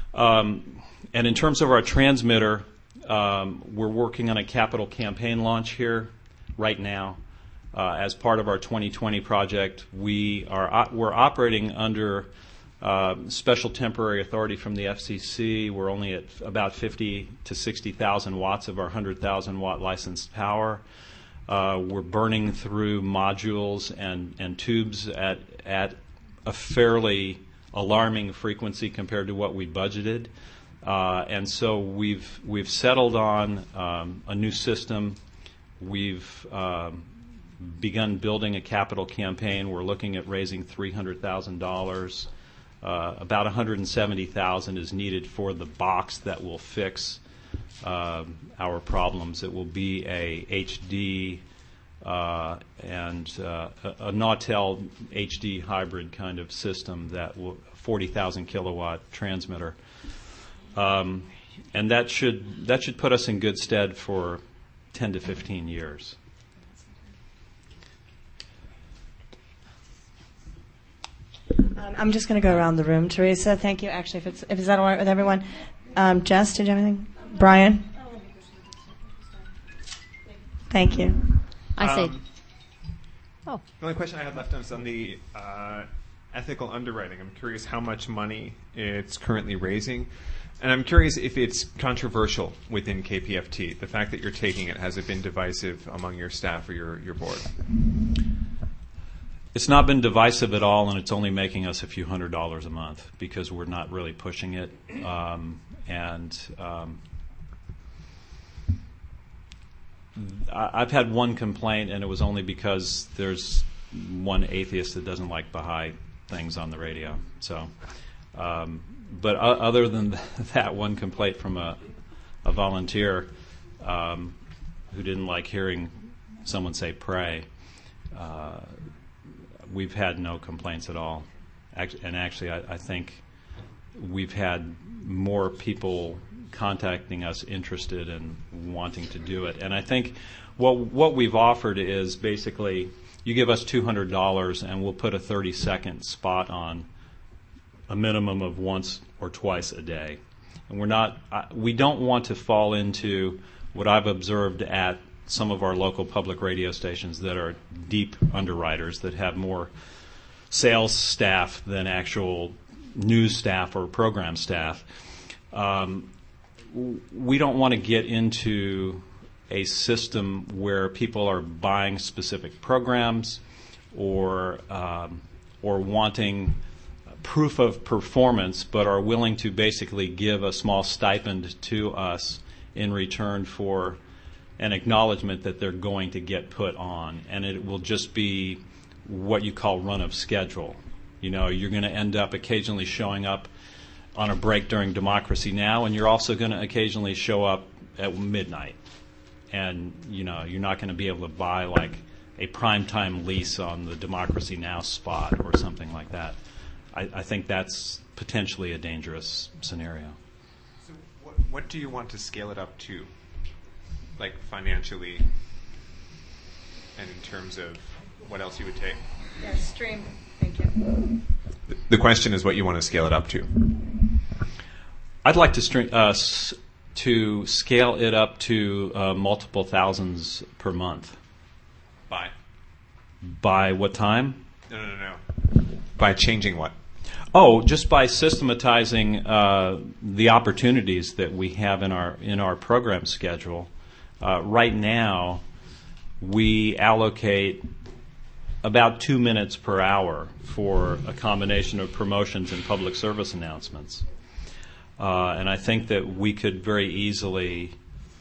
Um, and in terms of our transmitter, um, we're working on a capital campaign launch here right now. Uh, as part of our twenty twenty project, we are uh, we're operating under uh, special temporary authority from the F C C. We're only at about fifty to sixty thousand watts of our one hundred thousand watt licensed power. Uh, we're burning through modules and, and tubes at at a fairly alarming frequency compared to what we budgeted, uh, and so we've we've settled on um, a new system. We've um, begun building a capital campaign. We're looking at raising three hundred thousand dollars. Uh, about one hundred seventy thousand dollars is needed for the box that will fix uh, our problems. It will be a H D uh, and uh, a, a Nautel H D hybrid kind of system that will forty thousand kilowatt transmitter, um, and that should that should put us in good stead for ten to fifteen years.
Um, I'm just going to go around the room. Teresa, thank you. Actually, if it's if is that all right with everyone? Um, Jess, did you have anything? Brian? Thank you.
I say.
Um,
oh.
The only question I had left is on the uh, ethical underwriting. I'm curious how much money it's currently raising. And I'm curious if it's controversial within K P F T. The fact that you're taking it, has it been divisive among your staff or your, your board?
It's not been divisive at all, and it's only making us a few hundred dollars a month because we're not really pushing it. Um, and um, I, I've had one complaint, and it was only because there's one atheist that doesn't like Baha'i things on the radio. So, um, but o- other than that one complaint from a, a volunteer um, who didn't like hearing someone say pray, uh, we've had no complaints at all. And actually, I, I think we've had more people contacting us interested in wanting to do it. And I think what what we've offered is basically you give us two hundred dollars and we'll put a thirty-second spot on a minimum of once or twice a day. And we're not, we don't want to fall into what I've observed at some of our local public radio stations that are deep underwriters that have more sales staff than actual news staff or program staff. Um, we don't want to get into a system where people are buying specific programs or um, or wanting proof of performance, but are willing to basically give a small stipend to us in return for an acknowledgement that they're going to get put on, and it will just be what you call run of schedule. You know, you're going to end up occasionally showing up on a break during Democracy Now!, and you're also going to occasionally show up at midnight. And, you know, you're not going to be able to buy like a primetime lease on the Democracy Now! Spot or something like that. I, I think that's potentially a dangerous scenario.
So what, what do you want to scale it up to? Like financially, and in terms of what else you would take?
Yeah, stream. Thank you.
The, the question is what you want to scale it up to.
I'd like to stream, uh, s- to scale it up to uh, multiple thousands per month.
By?
By what time?
No, no, no, no. By changing what?
Oh, just by systematizing uh, the opportunities that we have in our in our program schedule. Uh, right now, we allocate about two minutes per hour for a combination of promotions and public service announcements. Uh, and I think that we could very easily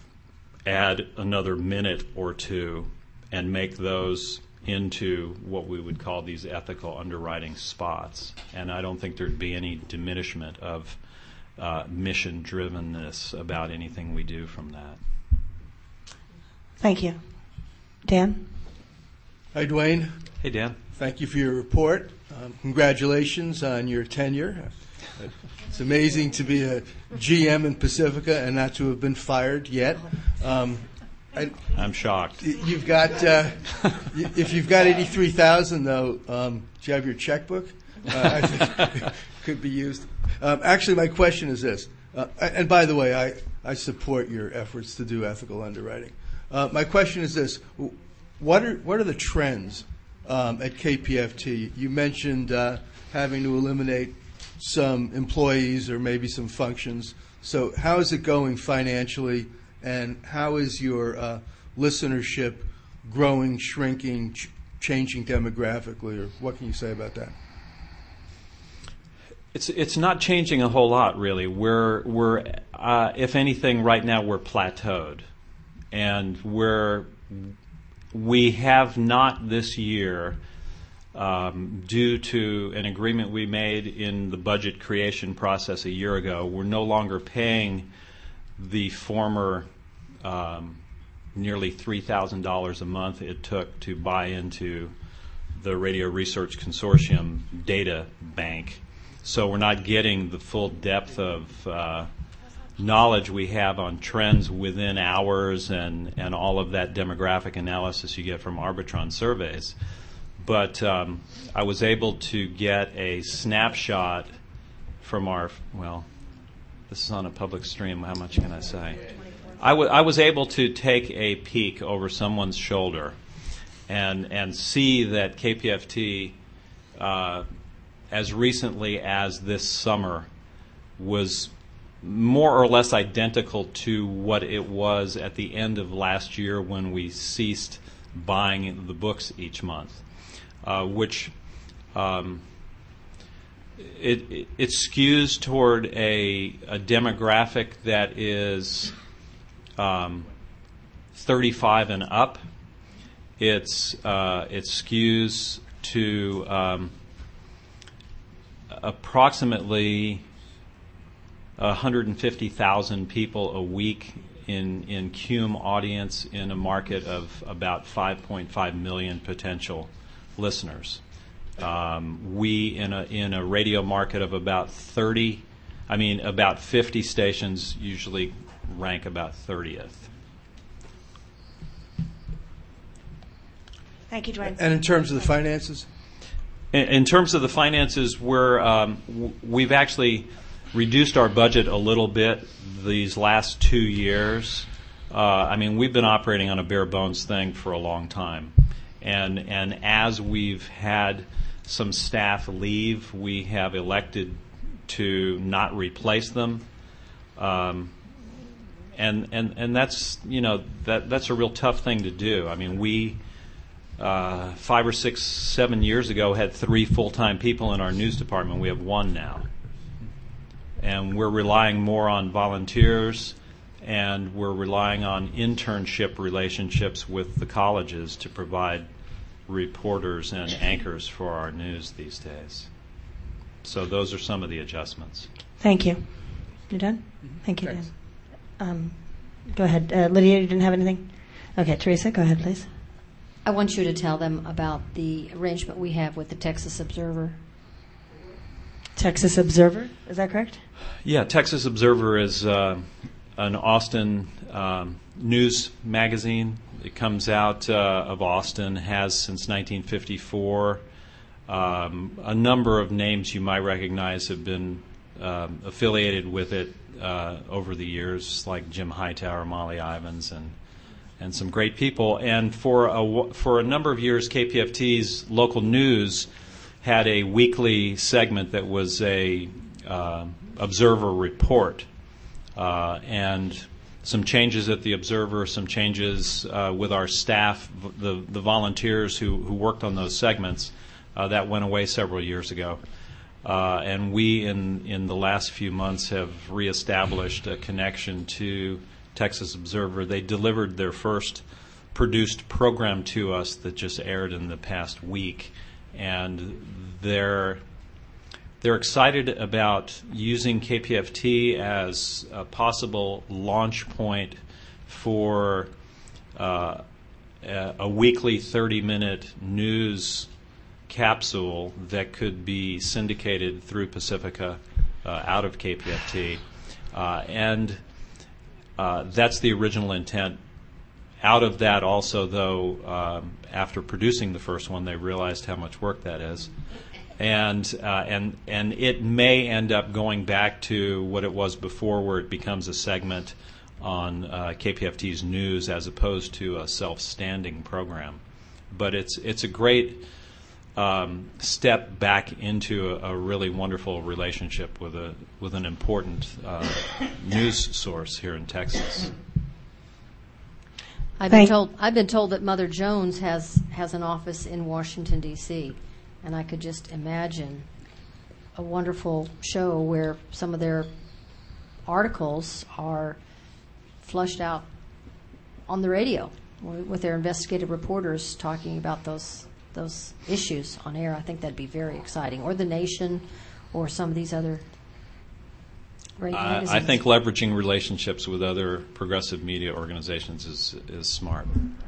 add another minute or two and make those into what we would call these ethical underwriting spots. And I don't think there'd be any diminishment of uh, mission-drivenness about anything we do from that.
Thank you. Dan?
Hi, Dwayne.
Hey, Dan.
Thank you for your report. Um, congratulations on your tenure. It's amazing to be a G M in Pacifica and not to have been fired yet. Um, I,
I'm shocked.
y- you've got, uh, y- if you've got eighty-three thousand though, um, do you have your checkbook? Uh, I think it could be used. Um, actually, my question is this, uh, and by the way, I, I support your efforts to do ethical underwriting. Uh, my question is this, what are, what are the trends um, at K P F T? You mentioned uh, having to eliminate some employees or maybe some functions. So how is it going financially, and how is your uh, listenership growing, shrinking, ch- changing demographically, or what can you say about that?
It's it's not changing a whole lot, really. We're we're uh, if anything, right now we're plateaued, and we're we have not this year, um, due to an agreement we made in the budget creation process a year ago. We're no longer paying the former um, nearly three thousand dollars a month it took to buy into the Radio Research Consortium data bank. So we're not getting the full depth of uh, knowledge we have on trends within hours and, and all of that demographic analysis you get from Arbitron surveys. But um, I was able to get a snapshot from our, well, this is on a public stream. How much can I say? I, w- I was able to take a peek over someone's shoulder and, and see that K P F T, uh, as recently as this summer, was more or less identical to what it was at the end of last year when we ceased buying the books each month, uh, which um, it, it, it skews toward a, a demographic that is um, thirty-five and up. It's uh, it skews to um, approximately one hundred fifty thousand people a week in in C U M audience in a market of about five point five million potential listeners. Um, we in a in a radio market of about thirty, I mean about fifty stations usually rank about thirtieth.
Thank you, Dwayne.
And in terms of the finances?
In, in terms of the finances, we're um, w- we've actually reduced our budget a little bit these last two years. Uh, I mean, we've been operating on a bare bones thing for a long time, and and as we've had some staff leave, we have elected to not replace them, um, and and and that's you know that that's a real tough thing to do. I mean, we. Uh, five or six, seven years ago, had three full-time people in our news department. We have one now. And we're relying more on volunteers, and we're relying on internship relationships with the colleges to provide reporters and anchors for our news these days. So those are some of the adjustments.
Thank you. You done? Thank you, Dan. Um, go ahead. Uh, Lydia, you didn't have anything? Okay, Teresa, go ahead, please.
I want you to tell them about the arrangement we have with the Texas Observer.
Texas Observer, is that correct?
Yeah, Texas Observer is uh, an Austin um, news magazine. It comes out uh, of Austin, has since nineteen fifty-four. Um, a number of names you might recognize have been um, affiliated with it uh, over the years, like Jim Hightower, Molly Ivins, and and some great people. And for a, for a number of years, K P F T's local news had a weekly segment that was a uh, Observer report, uh, and some changes at the Observer, some changes uh, with our staff, the the volunteers who, who worked on those segments. Uh, that went away several years ago. Uh, and we, in, in the last few months, have reestablished a connection to Texas Observer. They delivered their first produced program to us that just aired in the past week, and they're they're excited about using K P F T as a possible launch point for uh, a, a weekly thirty-minute news capsule that could be syndicated through Pacifica uh, out of K P F T, uh, and Uh, that's the original intent out of that also, though, um, after producing the first one, they realized how much work that is. And uh, and and it may end up going back to what it was before, where it becomes a segment on uh, K P F T's news as opposed to a self-standing program. But it's it's a great um, step back into a, a really wonderful relationship with a with an important uh, news source here in Texas.
I've been told I've been told that Mother Jones has has an office in Washington, D C, and I could just imagine a wonderful show where some of their articles are flushed out on the radio with their investigative reporters talking about those those issues on air. I think that'd be very exciting. Or The Nation, or some of these other great
Uh,
magazines.
I think leveraging relationships with other progressive media organizations is is smart.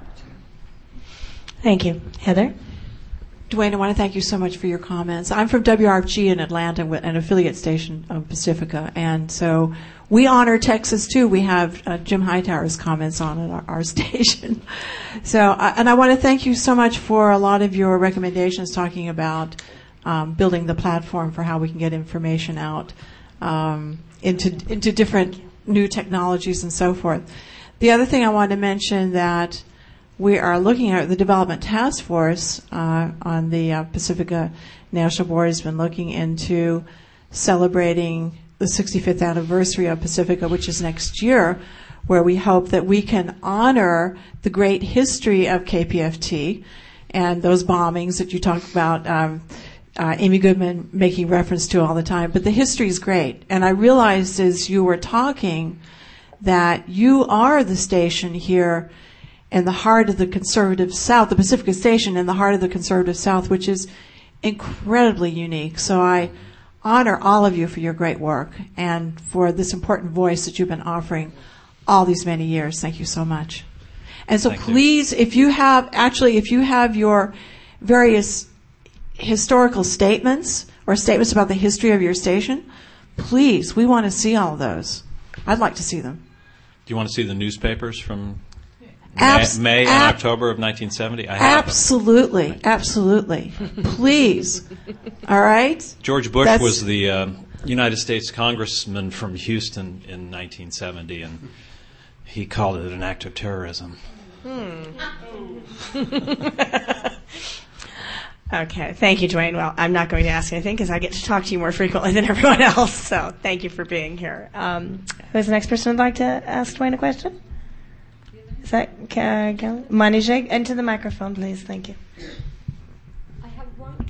Thank you. Heather?
Dwayne, I want to thank you so much for your comments. I'm from W R F G in Atlanta, an affiliate station of Pacifica, and so we honor Texas too. We have uh, Jim Hightower's comments on at our, our station. So, uh, and I want to thank you so much for a lot of your recommendations talking about um, building the platform for how we can get information out um, into into different new technologies and so forth. The other thing I wanted to mention that we are looking at the Development Task Force uh, on the uh, Pacifica National Board has been looking into celebrating the sixty-fifth anniversary of Pacifica, which is next year, where we hope that we can honor the great history of K P F T and those bombings that you talk about, um, uh, Amy Goodman making reference to all the time. But the history is great. And I realized as you were talking that you are the station here in the heart of the conservative South, the Pacifica Station in the heart of the conservative South, which is incredibly unique. So I honor all of you for your great work and for this important voice that you've been offering all these many years. Thank you so much. And so
Thank you.
please, if you have, actually, if you have your various historical statements or statements about the history of your station, please, we want to see all of those. I'd like to see them.
Do you want to see the newspapers from
Abs-
May, May and
ab-
October of nineteen seventy? I have
Absolutely,
them.
absolutely. Please. All right?
George Bush
That's-
was the uh, United States congressman from Houston in nineteen seventy, and he called it an act of terrorism.
Okay, thank you, Dwayne. Well, I'm not going to ask anything because I get to talk to you more frequently than everyone else, so thank you for being here. Um, who's the next person who'd like to ask Dwayne a question? Is that uh, Kelly? Manijay? Into the microphone, please. Thank you.
I have one.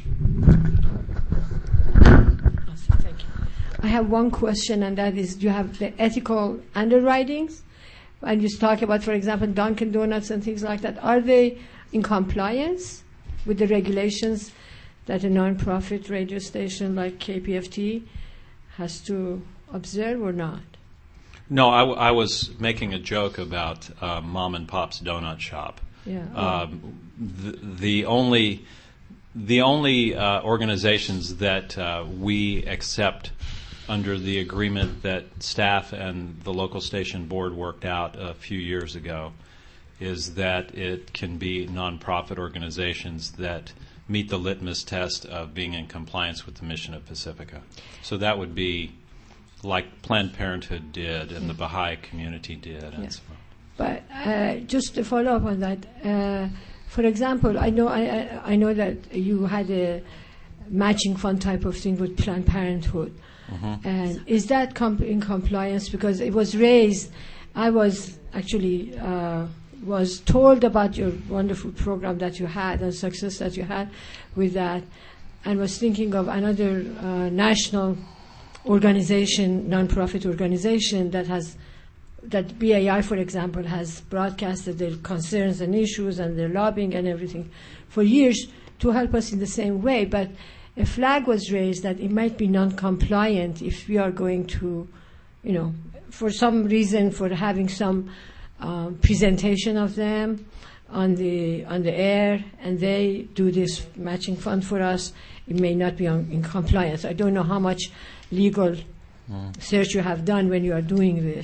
Thank you. I have one question, and that is: you have the ethical underwritings, and you talk about, for example, Dunkin' Donuts and things like that. Are they in compliance with the regulations that a non-profit radio station like K P F T has to observe, or not?
No, I, w- I was making a joke about uh, Mom and Pop's Donut Shop.
Yeah.
Um, the, the only the only uh, organizations that uh, we accept under the agreement that staff and the local station board worked out a few years ago is that it can be nonprofit organizations that meet the litmus test of being in compliance with the mission of Pacifica. So that would be like Planned Parenthood did and the Baha'i community did. And
Yeah.
so on.
But uh, just to follow up on that, uh, for example, I know I, I, I know that you had a matching fund type of thing with Planned Parenthood,
Mhm.
and is that comp- in compliance? Because it was raised, I was actually uh, was told about your wonderful program that you had and success that you had with that, and was thinking of another uh, national organization, non-profit organization that has, that B A I, for example, has broadcasted their concerns and issues and their lobbying and everything for years to help us in the same way. But a flag was raised that it might be non-compliant if we are going to, you know, for some reason, for having some um, presentation of them on the on the air, and they do this matching fund for us, it may not be on, in compliance. I don't know how much legal
Mm.
search you have done when you are doing this.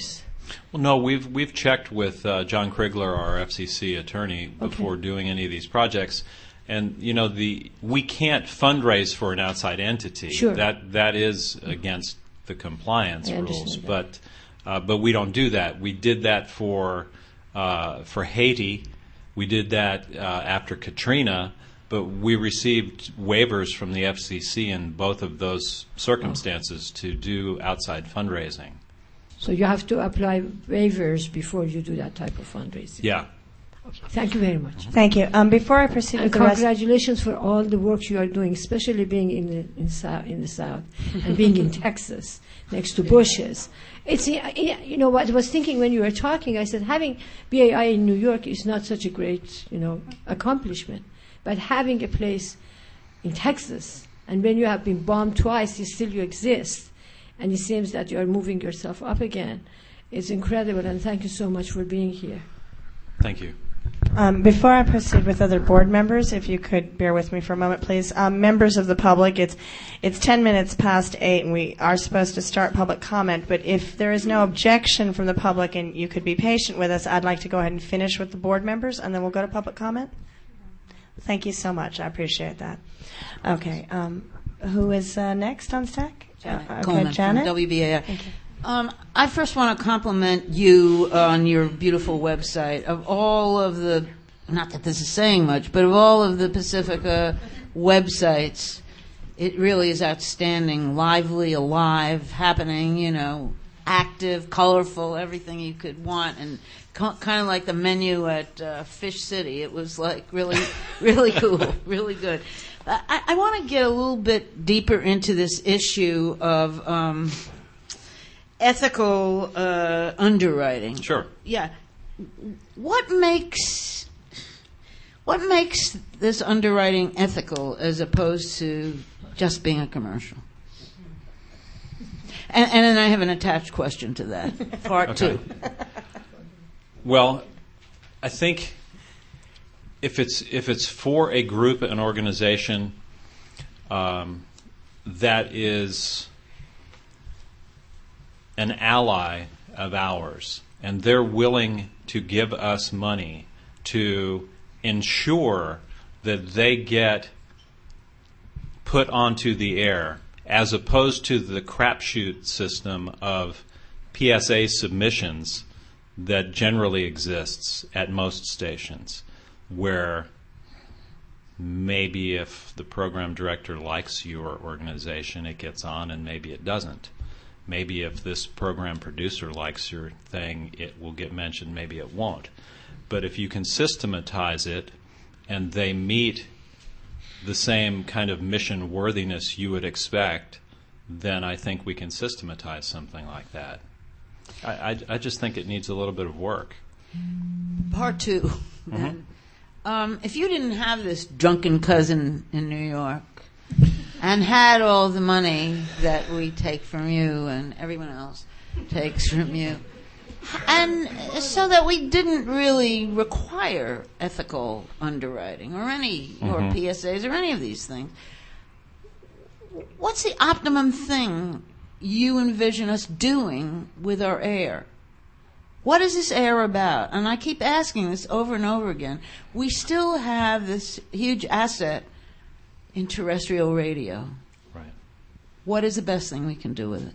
Well, no, we've we've checked with uh, John Krigler, our F C C attorney, before
Okay.
doing any of these projects, and you know the we can't fundraise for an outside entity.
Sure.
That that is against the compliance
I
rules,
understand
but uh, but we don't do that. We did that for uh, for Haiti. We did that uh, after Katrina. But we received waivers from the F C C in both of those circumstances to do outside fundraising.
So you have to apply waivers before you do that type of fundraising.
Yeah.
Okay. Thank you very much.
Thank you. Um, before I proceed
And
with the rest,
congratulations for all the work you are doing, especially being in the in, South, in the South and being in Texas next to Bush's. It's you know what I was thinking when you were talking. I said having B A I in New York is not such a great you know accomplishment, but having a place in Texas, and when you have been bombed twice, you still you exist, and it seems that you are moving yourself up again. It's incredible, and thank you so much for being here.
Thank you.
Um, before I proceed with other board members, if you could bear with me for a moment, please. Um, members of the public, it's it's ten minutes past eight, and we are supposed to start public comment. But if there is no objection from the public, and you could be patient with us, I'd like to go ahead and finish with the board members, and then we'll go to public comment. Thank you so much. I appreciate that. Okay. Um, who is uh, next on stack?
Janet
Uh, okay,
Coleman
Janet.
from W B A I.
Thank you.
Um, I first want to compliment you on your beautiful website. Of all of the, not that this is saying much, but of all of the Pacifica websites, it really is outstanding, lively, alive, happening, you know, active, colorful, everything you could want, and co- kind of like the menu at uh, Fish City. It was like really, really cool, really good. I, I want to get a little bit deeper into this issue of um, ethical uh, underwriting.
Sure.
Yeah. What makes what makes this underwriting ethical as opposed to just being a commercial? And, and then I have an attached question to that, part
Okay.
two.
Well, I think if it's if it's for a group, an organization um, that is an ally of ours, and they're willing to give us money to ensure that they get put onto the air, as opposed to the crapshoot system of P S A submissions that generally exists at most stations, where maybe if the program director likes your organization, it gets on, and maybe it doesn't. Maybe if this program producer likes your thing, it will get mentioned, maybe it won't. But if you can systematize it and they meet the same kind of mission worthiness you would expect, then I think we can systematize something like that. I, I, I just think it needs a little bit of work.
Part two. Then. Um, if you didn't have this drunken cousin in New York and had all the money that we take from you and everyone else takes from you, and so that we didn't really require ethical underwriting or any or
Mhm.
P S As or any of these things, what's the optimum thing you envision us doing with our air? What is this air about? And I keep asking this over and over again. We still have this huge asset in terrestrial radio.
Right.
What is the best thing we can do with it?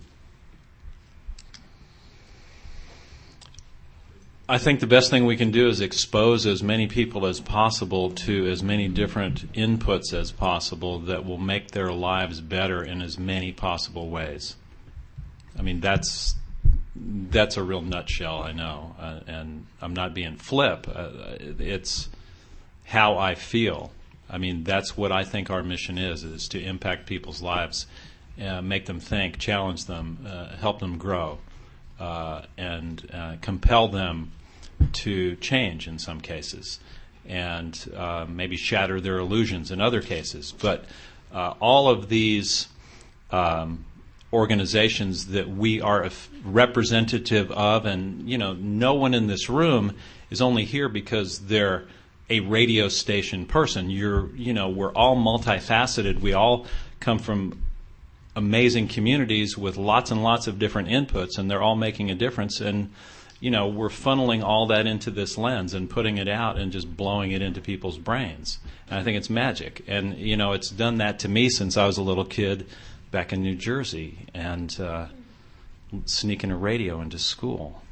I think the best thing we can do is expose as many people as possible to as many different inputs as possible that will make their lives better in as many possible ways. I mean, that's that's a real nutshell, I know, uh, and I'm not being flip. Uh, it's how I feel. I mean, that's what I think our mission is, is to impact people's lives, uh, make them think, challenge them, uh, help them grow, uh, and uh, compel them to change in some cases, and uh, maybe shatter their illusions in other cases. But uh, all of these um, organizations that we are f- representative of, and you know, no one in this room is only here because they're a radio station person. You're, you know, we're all multifaceted. We all come from amazing communities with lots and lots of different inputs, and they're all making a difference. And you know, we're funneling all that into this lens and putting it out and just blowing it into people's brains. And I think it's magic. And, you know, it's done that to me since I was a little kid back in New Jersey and uh, sneaking a radio into school.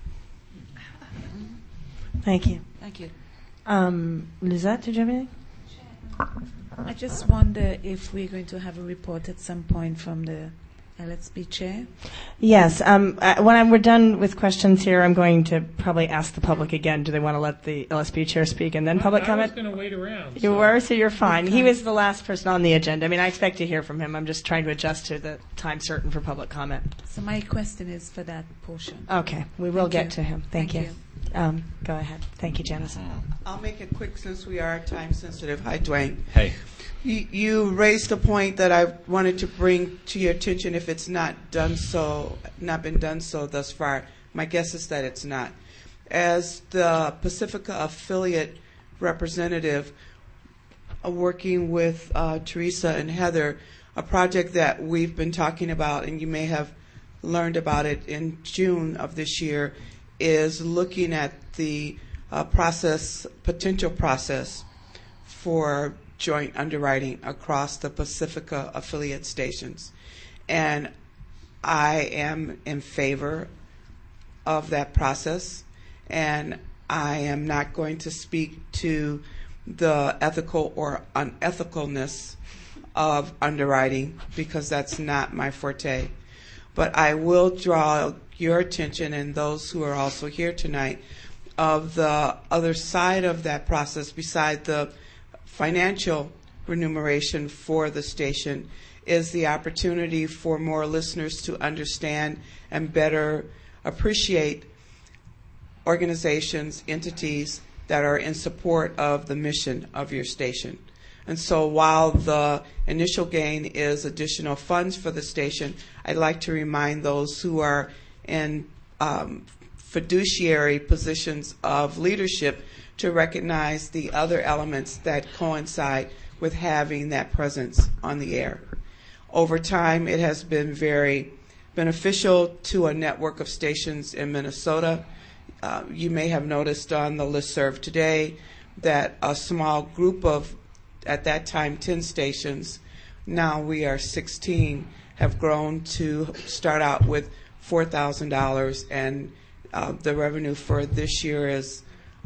Thank you.
Thank you.
Um, Lizette, did you have anything?
I just wonder if we're going to have a report at some point from the L S B chair.
Yes. Um, uh, when I'm, we're done with questions here, I'm going to probably ask the public again. Do they want to let the L S B chair speak and then public
I,
comment?
I was going to wait around.
You
so.
were, so you're fine. He was the last person on the agenda. I mean, I expect to hear from him. I'm just trying to adjust to the time certain for public comment.
So my question is for that portion.
Okay. We will
Thank
get
you.
to him. Thank,
Thank
you. Um, go ahead. Thank you, Janice.
I'll make it quick since we are time sensitive. Hi, Dwayne.
Hey.
You, you raised a point that I wanted to bring to your attention if it's not done so, not been done so thus far. My guess is that it's not. As the Pacifica affiliate representative, uh, working with uh, Teresa and Heather, a project that we've been talking about, and you may have learned about it in June of this year, is looking at the uh, process, potential process for joint underwriting across the Pacifica affiliate stations. And I am in favor of that process, and I am not going to speak to the ethical or unethicalness of underwriting because that's not my forte. But I will draw your attention and those who are also here tonight of the other side of that process beside the financial remuneration for the station is the opportunity for more listeners to understand and better appreciate organizations, entities that are in support of the mission of your station. And so while the initial gain is additional funds for the station, I'd like to remind those who are in um, fiduciary positions of leadership to recognize the other elements that coincide with having that presence on the air. Over time, it has been very beneficial to a network of stations in Minnesota. Uh, you may have noticed on the listserv today that a small group of, at that time, ten stations, now we are sixteen, have grown to start out with four thousand dollars, and uh, the revenue for this year is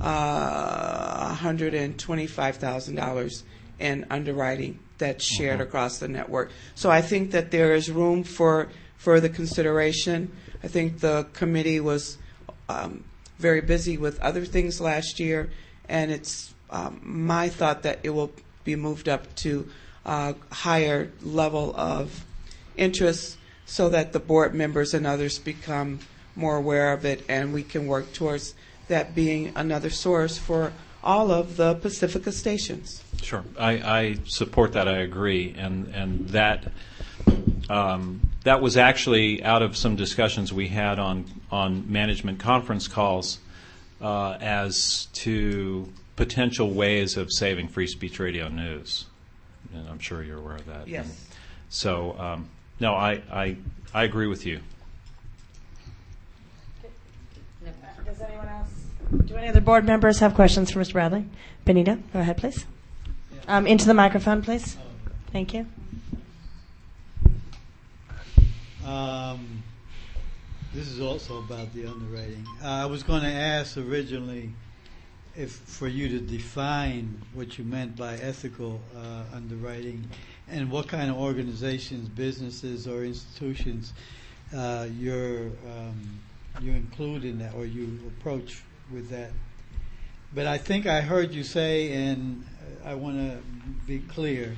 uh, one hundred twenty-five thousand dollars in underwriting that's shared mm-hmm. across the network. So I think that there is room for further consideration. I think the committee was um, very busy with other things last year, and it's um, my thought that it will be moved up to a higher level of interest so that the board members and others become more aware of it, and we can work towards that being another source for all of the Pacifica stations.
Sure. I, I support that. I agree. And and that um, that was actually out of some discussions we had on, on management conference calls uh, as to potential ways of saving Free Speech Radio News. And I'm sure you're aware of that.
Yes.
And so, um, no, I, I, I agree with you.
Does anyone else? Do any other board members have questions for Mister Bradley? Benita, go ahead, please. Um, into the microphone, please. Thank you.
Um, this is also about the underwriting. Uh, I was going to ask originally if for you to define what you meant by ethical uh, underwriting and what kind of organizations, businesses, or institutions uh, you're um, you include in that or you approach with that. But I think I heard you say, and I want to be clear,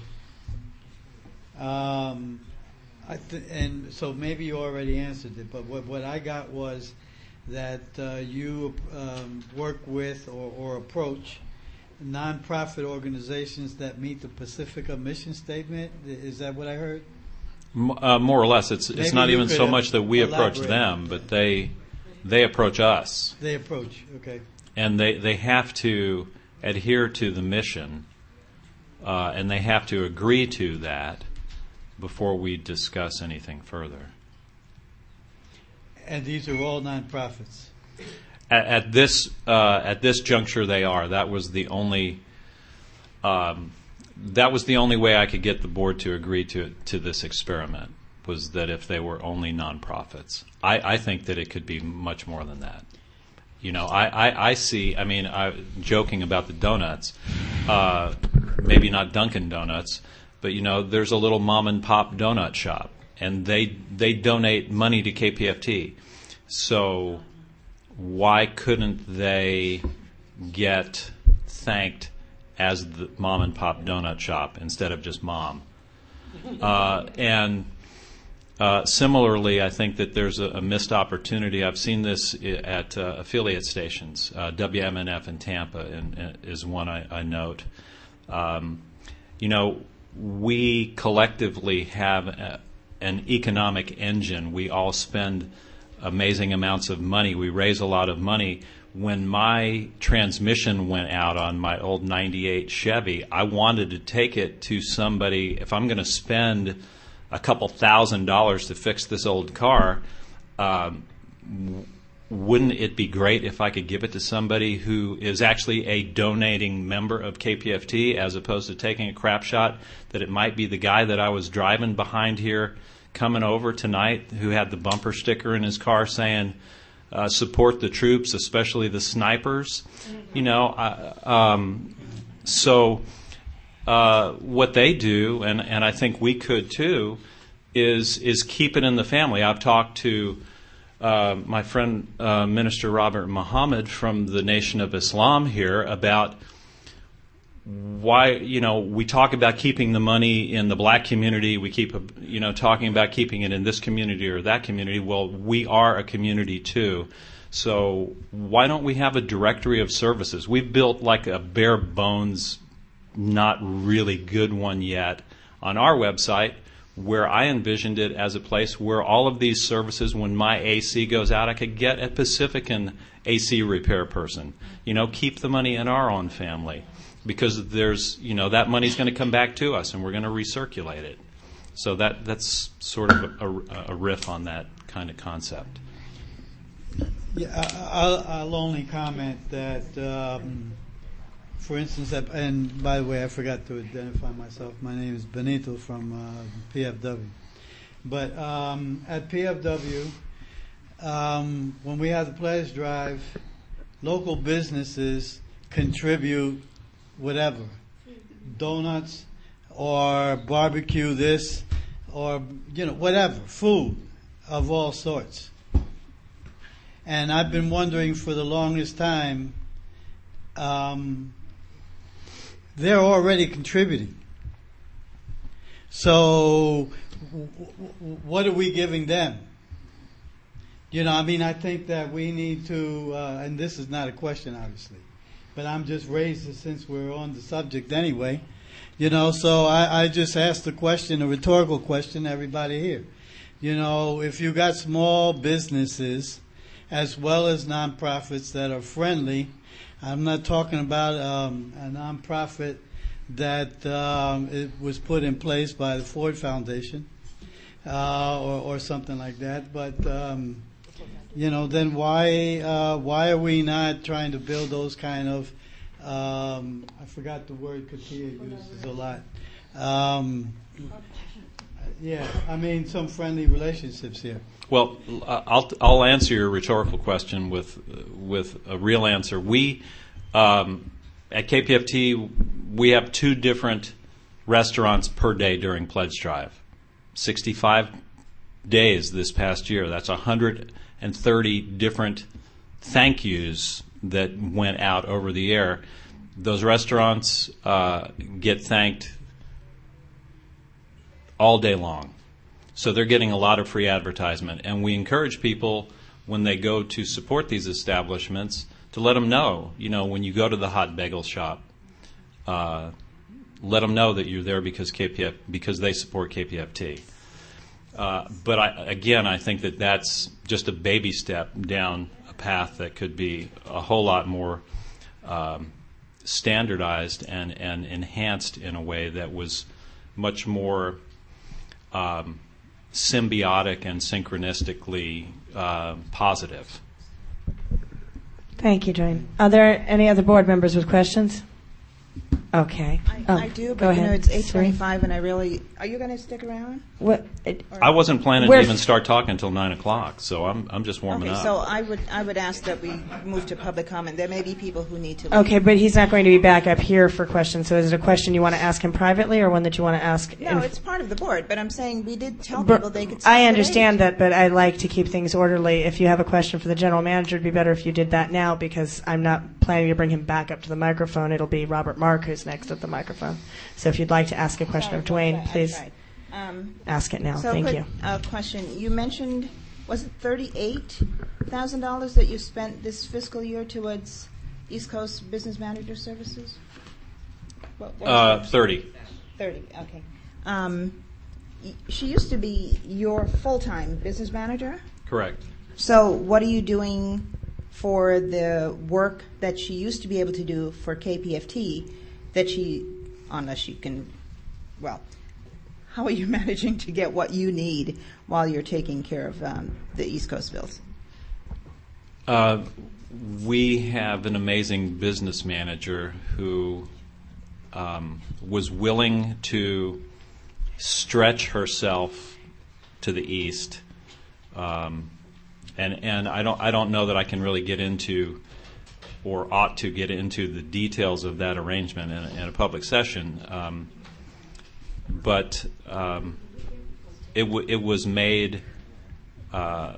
um, I th- and so maybe you already answered it, but what, what I got was that uh, you um, work with or, or approach nonprofit organizations that meet the Pacifica mission statement. Is that what I heard?
Uh, more or less. It's, it's
Maybe
not
you
even
could
so much that we approach
elaborate.
them, but they they approach us.
They approach, okay.
And they, they have to adhere to the mission, uh, and they have to agree to that before we discuss anything further.
And these are all nonprofits?
at, at this uh, at this juncture, they are. That was the only um, that was the only way I could get the board to agree to to this experiment. Was that if they were only nonprofits? I, I think that it could be much more than that. You know, I, I, I see. I mean, I, joking about the donuts, uh, maybe not Dunkin' Donuts, but you know, there's a little mom and pop donut shop, and they they donate money to K P F T. So why couldn't they get thanked as the mom and pop donut shop instead of just mom? Uh, and uh, similarly, I think that there's a, a missed opportunity. I've seen this at uh, affiliate stations. Uh, W M N F in Tampa and, and is one I, I note. Um, you know, we collectively have a, an economic engine. We all spend amazing amounts of money. We raise a lot of money. When my transmission went out on my old ninety-eight Chevy, I wanted to take it to somebody. If I'm going to spend a couple thousand dollars to fix this old car, um, w- wouldn't it be great if I could give it to somebody who is actually a donating member of K P F T, as opposed to taking a crap shot that it might be the guy that I was driving behind here coming over tonight who had the bumper sticker in his car saying, uh, support the troops, especially the snipers. You know, I, um, so uh, what they do, and, and I think we could too, is is keep it in the family. I've talked to uh, my friend uh, Minister Robert Muhammad from the Nation of Islam here about why, you know, we talk about keeping the money in the black community. We keep, you know, talking about keeping it in this community or that community. Well, we are a community too. So why don't we have a directory of services? We've built like a bare bones, not really good one yet on our website, where I envisioned it as a place where all of these services, when my A C goes out, I could get a Pacifican A C repair person. You know, keep the money in our own family. Because there's, you know, that money's going to come back to us, and we're going to recirculate it. So that that's sort of a, a riff on that kind of concept.
Yeah, I, I'll, I'll only comment that, um, for instance, and by the way, I forgot to identify myself. My name is Benito from uh, P F W. But um, at P F W, um, when we have the pledge drive, local businesses contribute whatever, donuts or barbecue this or, you know, whatever, food of all sorts. And I've been wondering for the longest time, um, they're already contributing. So w- w- what are we giving them? You know, I mean, I think that we need to, uh, and this is not a question, obviously, but I'm just raised it since we're on the subject anyway. You know, so I, I just asked the question, a rhetorical question to everybody here. You know, if you got small businesses as well as nonprofits that are friendly, I'm not talking about um, a nonprofit that um, it was put in place by the Ford Foundation uh, or, or something like that, but um, you know, then why uh, why are we not trying to build those kind of, um, I forgot the word Katia uses a lot. Um, yeah, I mean, some friendly relationships here.
Well, I'll I'll answer your rhetorical question with with a real answer. We um, at K P F T we have two different restaurants per day during Pledge Drive. sixty-five days this past year. That's one hundred thirty different thank yous that went out over the air. Those restaurants uh, get thanked all day long. So they're getting a lot of free advertisement. And we encourage people when they go to support these establishments to let them know, you know, when you go to the hot bagel shop, uh, let them know that you're there because K P F, because they support K P F T. Uh, but I, again, I think that that's just a baby step down a path that could be a whole lot more um, standardized and, and enhanced in a way that was much more um, symbiotic and synchronistically uh, positive.
Thank you, Dwayne. Are there any other board members with questions? Okay.
I,
oh,
I do,
go
but you
ahead.
know it's eight
Sorry.
twenty-five, and I really. Are you going to stick around?
What? It,
I wasn't planning
We're
to even
f-
start talking until nine o'clock, so I'm I'm just warming
Okay,
up.
so I would I would ask that we move to public comment. There may be people who need to. Leave.
Okay, but he's not going to be back up here for questions. So is it a question you want to ask him privately, or one that you want to ask?
No, it's part of the board, but I'm saying we did tell
Br-
people they could. stop
I
at
understand
eight.
that, but I like to keep things orderly. If you have a question for the general manager, it'd be better if you did that now, because I'm not planning to bring him back up to the microphone. It'll be Robert Mark who's next at the microphone. So if you'd like to ask a question
Sorry,
of Dwayne,
I tried, I
please
tried. Um,
ask it now.
So
Thank
quick,
you.
uh, question. You mentioned, was it thirty-eight thousand dollars that you spent this fiscal year towards East Coast Business Manager Services? What, what
Uh,
was it?
thirty.
thirty, okay. Um, y- she used to be your full-time business manager?
Correct.
So what are you doing for the work that she used to be able to do for K P F T that she, unless you can, well, how are you managing to get what you need while you're taking care of um, the East Coast bills?
Uh, we have an amazing business manager who um, was willing to stretch herself to the east, um, and and I don't I don't know that I can really get into or ought to get into the details of that arrangement in, in a public session, um, but um, it w- it was made Uh,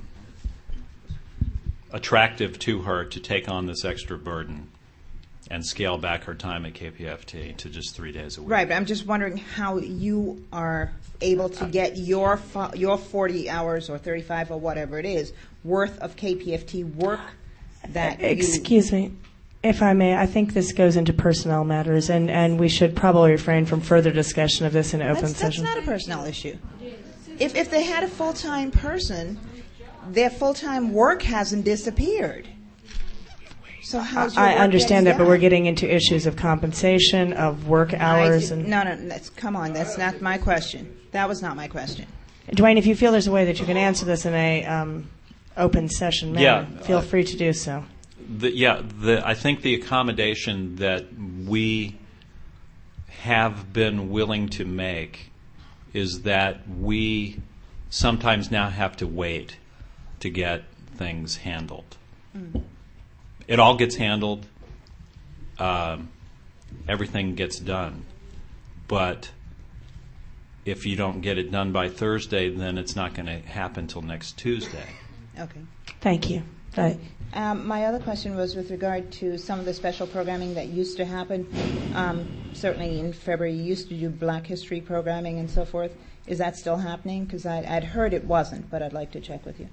attractive to her to take on this extra burden and scale back her time at K P F T to just three days a week.
Right, but I'm just wondering how you are able to get your fo- your forty hours or thirty-five or whatever it is worth of K P F T work that you...
Excuse me. If I may, I think this goes into personnel matters, and, and we should probably refrain from further discussion of this in open
that's,
session.
That's not a personnel issue. If if they had a full-time person, their full-time work hasn't disappeared. So how's your
I
work
understand
getting
that, but we're
done?
getting into issues of compensation, of work hours,
I,
and
no, no, that's, come on, that's not my question. That was not my question.
Dwayne, if you feel there's a way that you can answer this in a um, open session manner,
Yeah,
feel
uh,
free to do so.
The, yeah, the, I think the accommodation that we have been willing to make is that we sometimes now have to wait to get things handled.
Mm.
It all gets handled. Um, everything gets done. But if you don't get it done by Thursday, then it's not going to happen till next Tuesday.
Okay.
Thank you. Right.
Um, my other question was with regard to some of the special programming that used to happen. Um, certainly in February, you used to do Black History programming and so forth. Is that still happening? Because I'd heard it wasn't, but I'd like to check with you.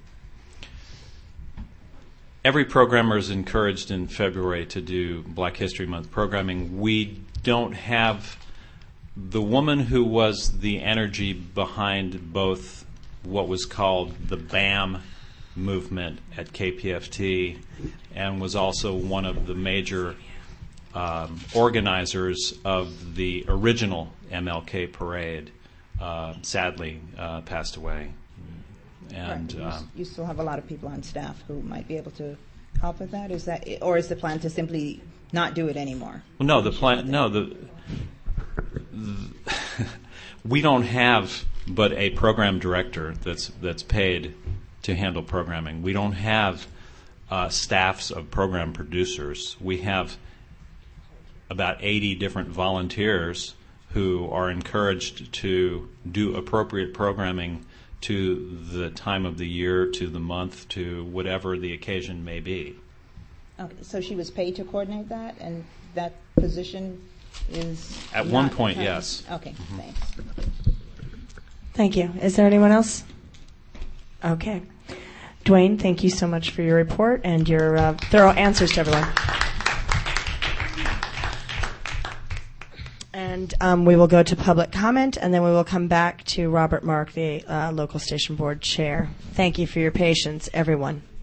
Every programmer is encouraged in February to do Black History Month programming. We don't have the woman who was the energy behind both what was called the BAM movement at K P F T and was also one of the major um, organizers of the original M L K parade, uh, sadly uh, passed away. And
right. you,
um,
you still have a lot of people on staff who might be able to help with that. Is that, or is the plan to simply not do it anymore?
well, no, the plan. No, the, the we don't have but a program director that's that's paid to handle programming. We don't have uh, staffs of program producers. We have about eighty different volunteers who are encouraged to do appropriate programming to the time of the year, to the month, to whatever the occasion may be.
Okay, so she was paid to coordinate that, and that position is
At
not
one point,
current?
yes.
Okay,
Mhm.
thanks.
Thank you. Is there anyone else? Okay. Dwayne, thank you so much for your report and your uh, thorough answers to everyone. And um, we will go to public comment, and then we will come back to Robert Mark, the uh, local station board chair. Thank you for your patience, everyone.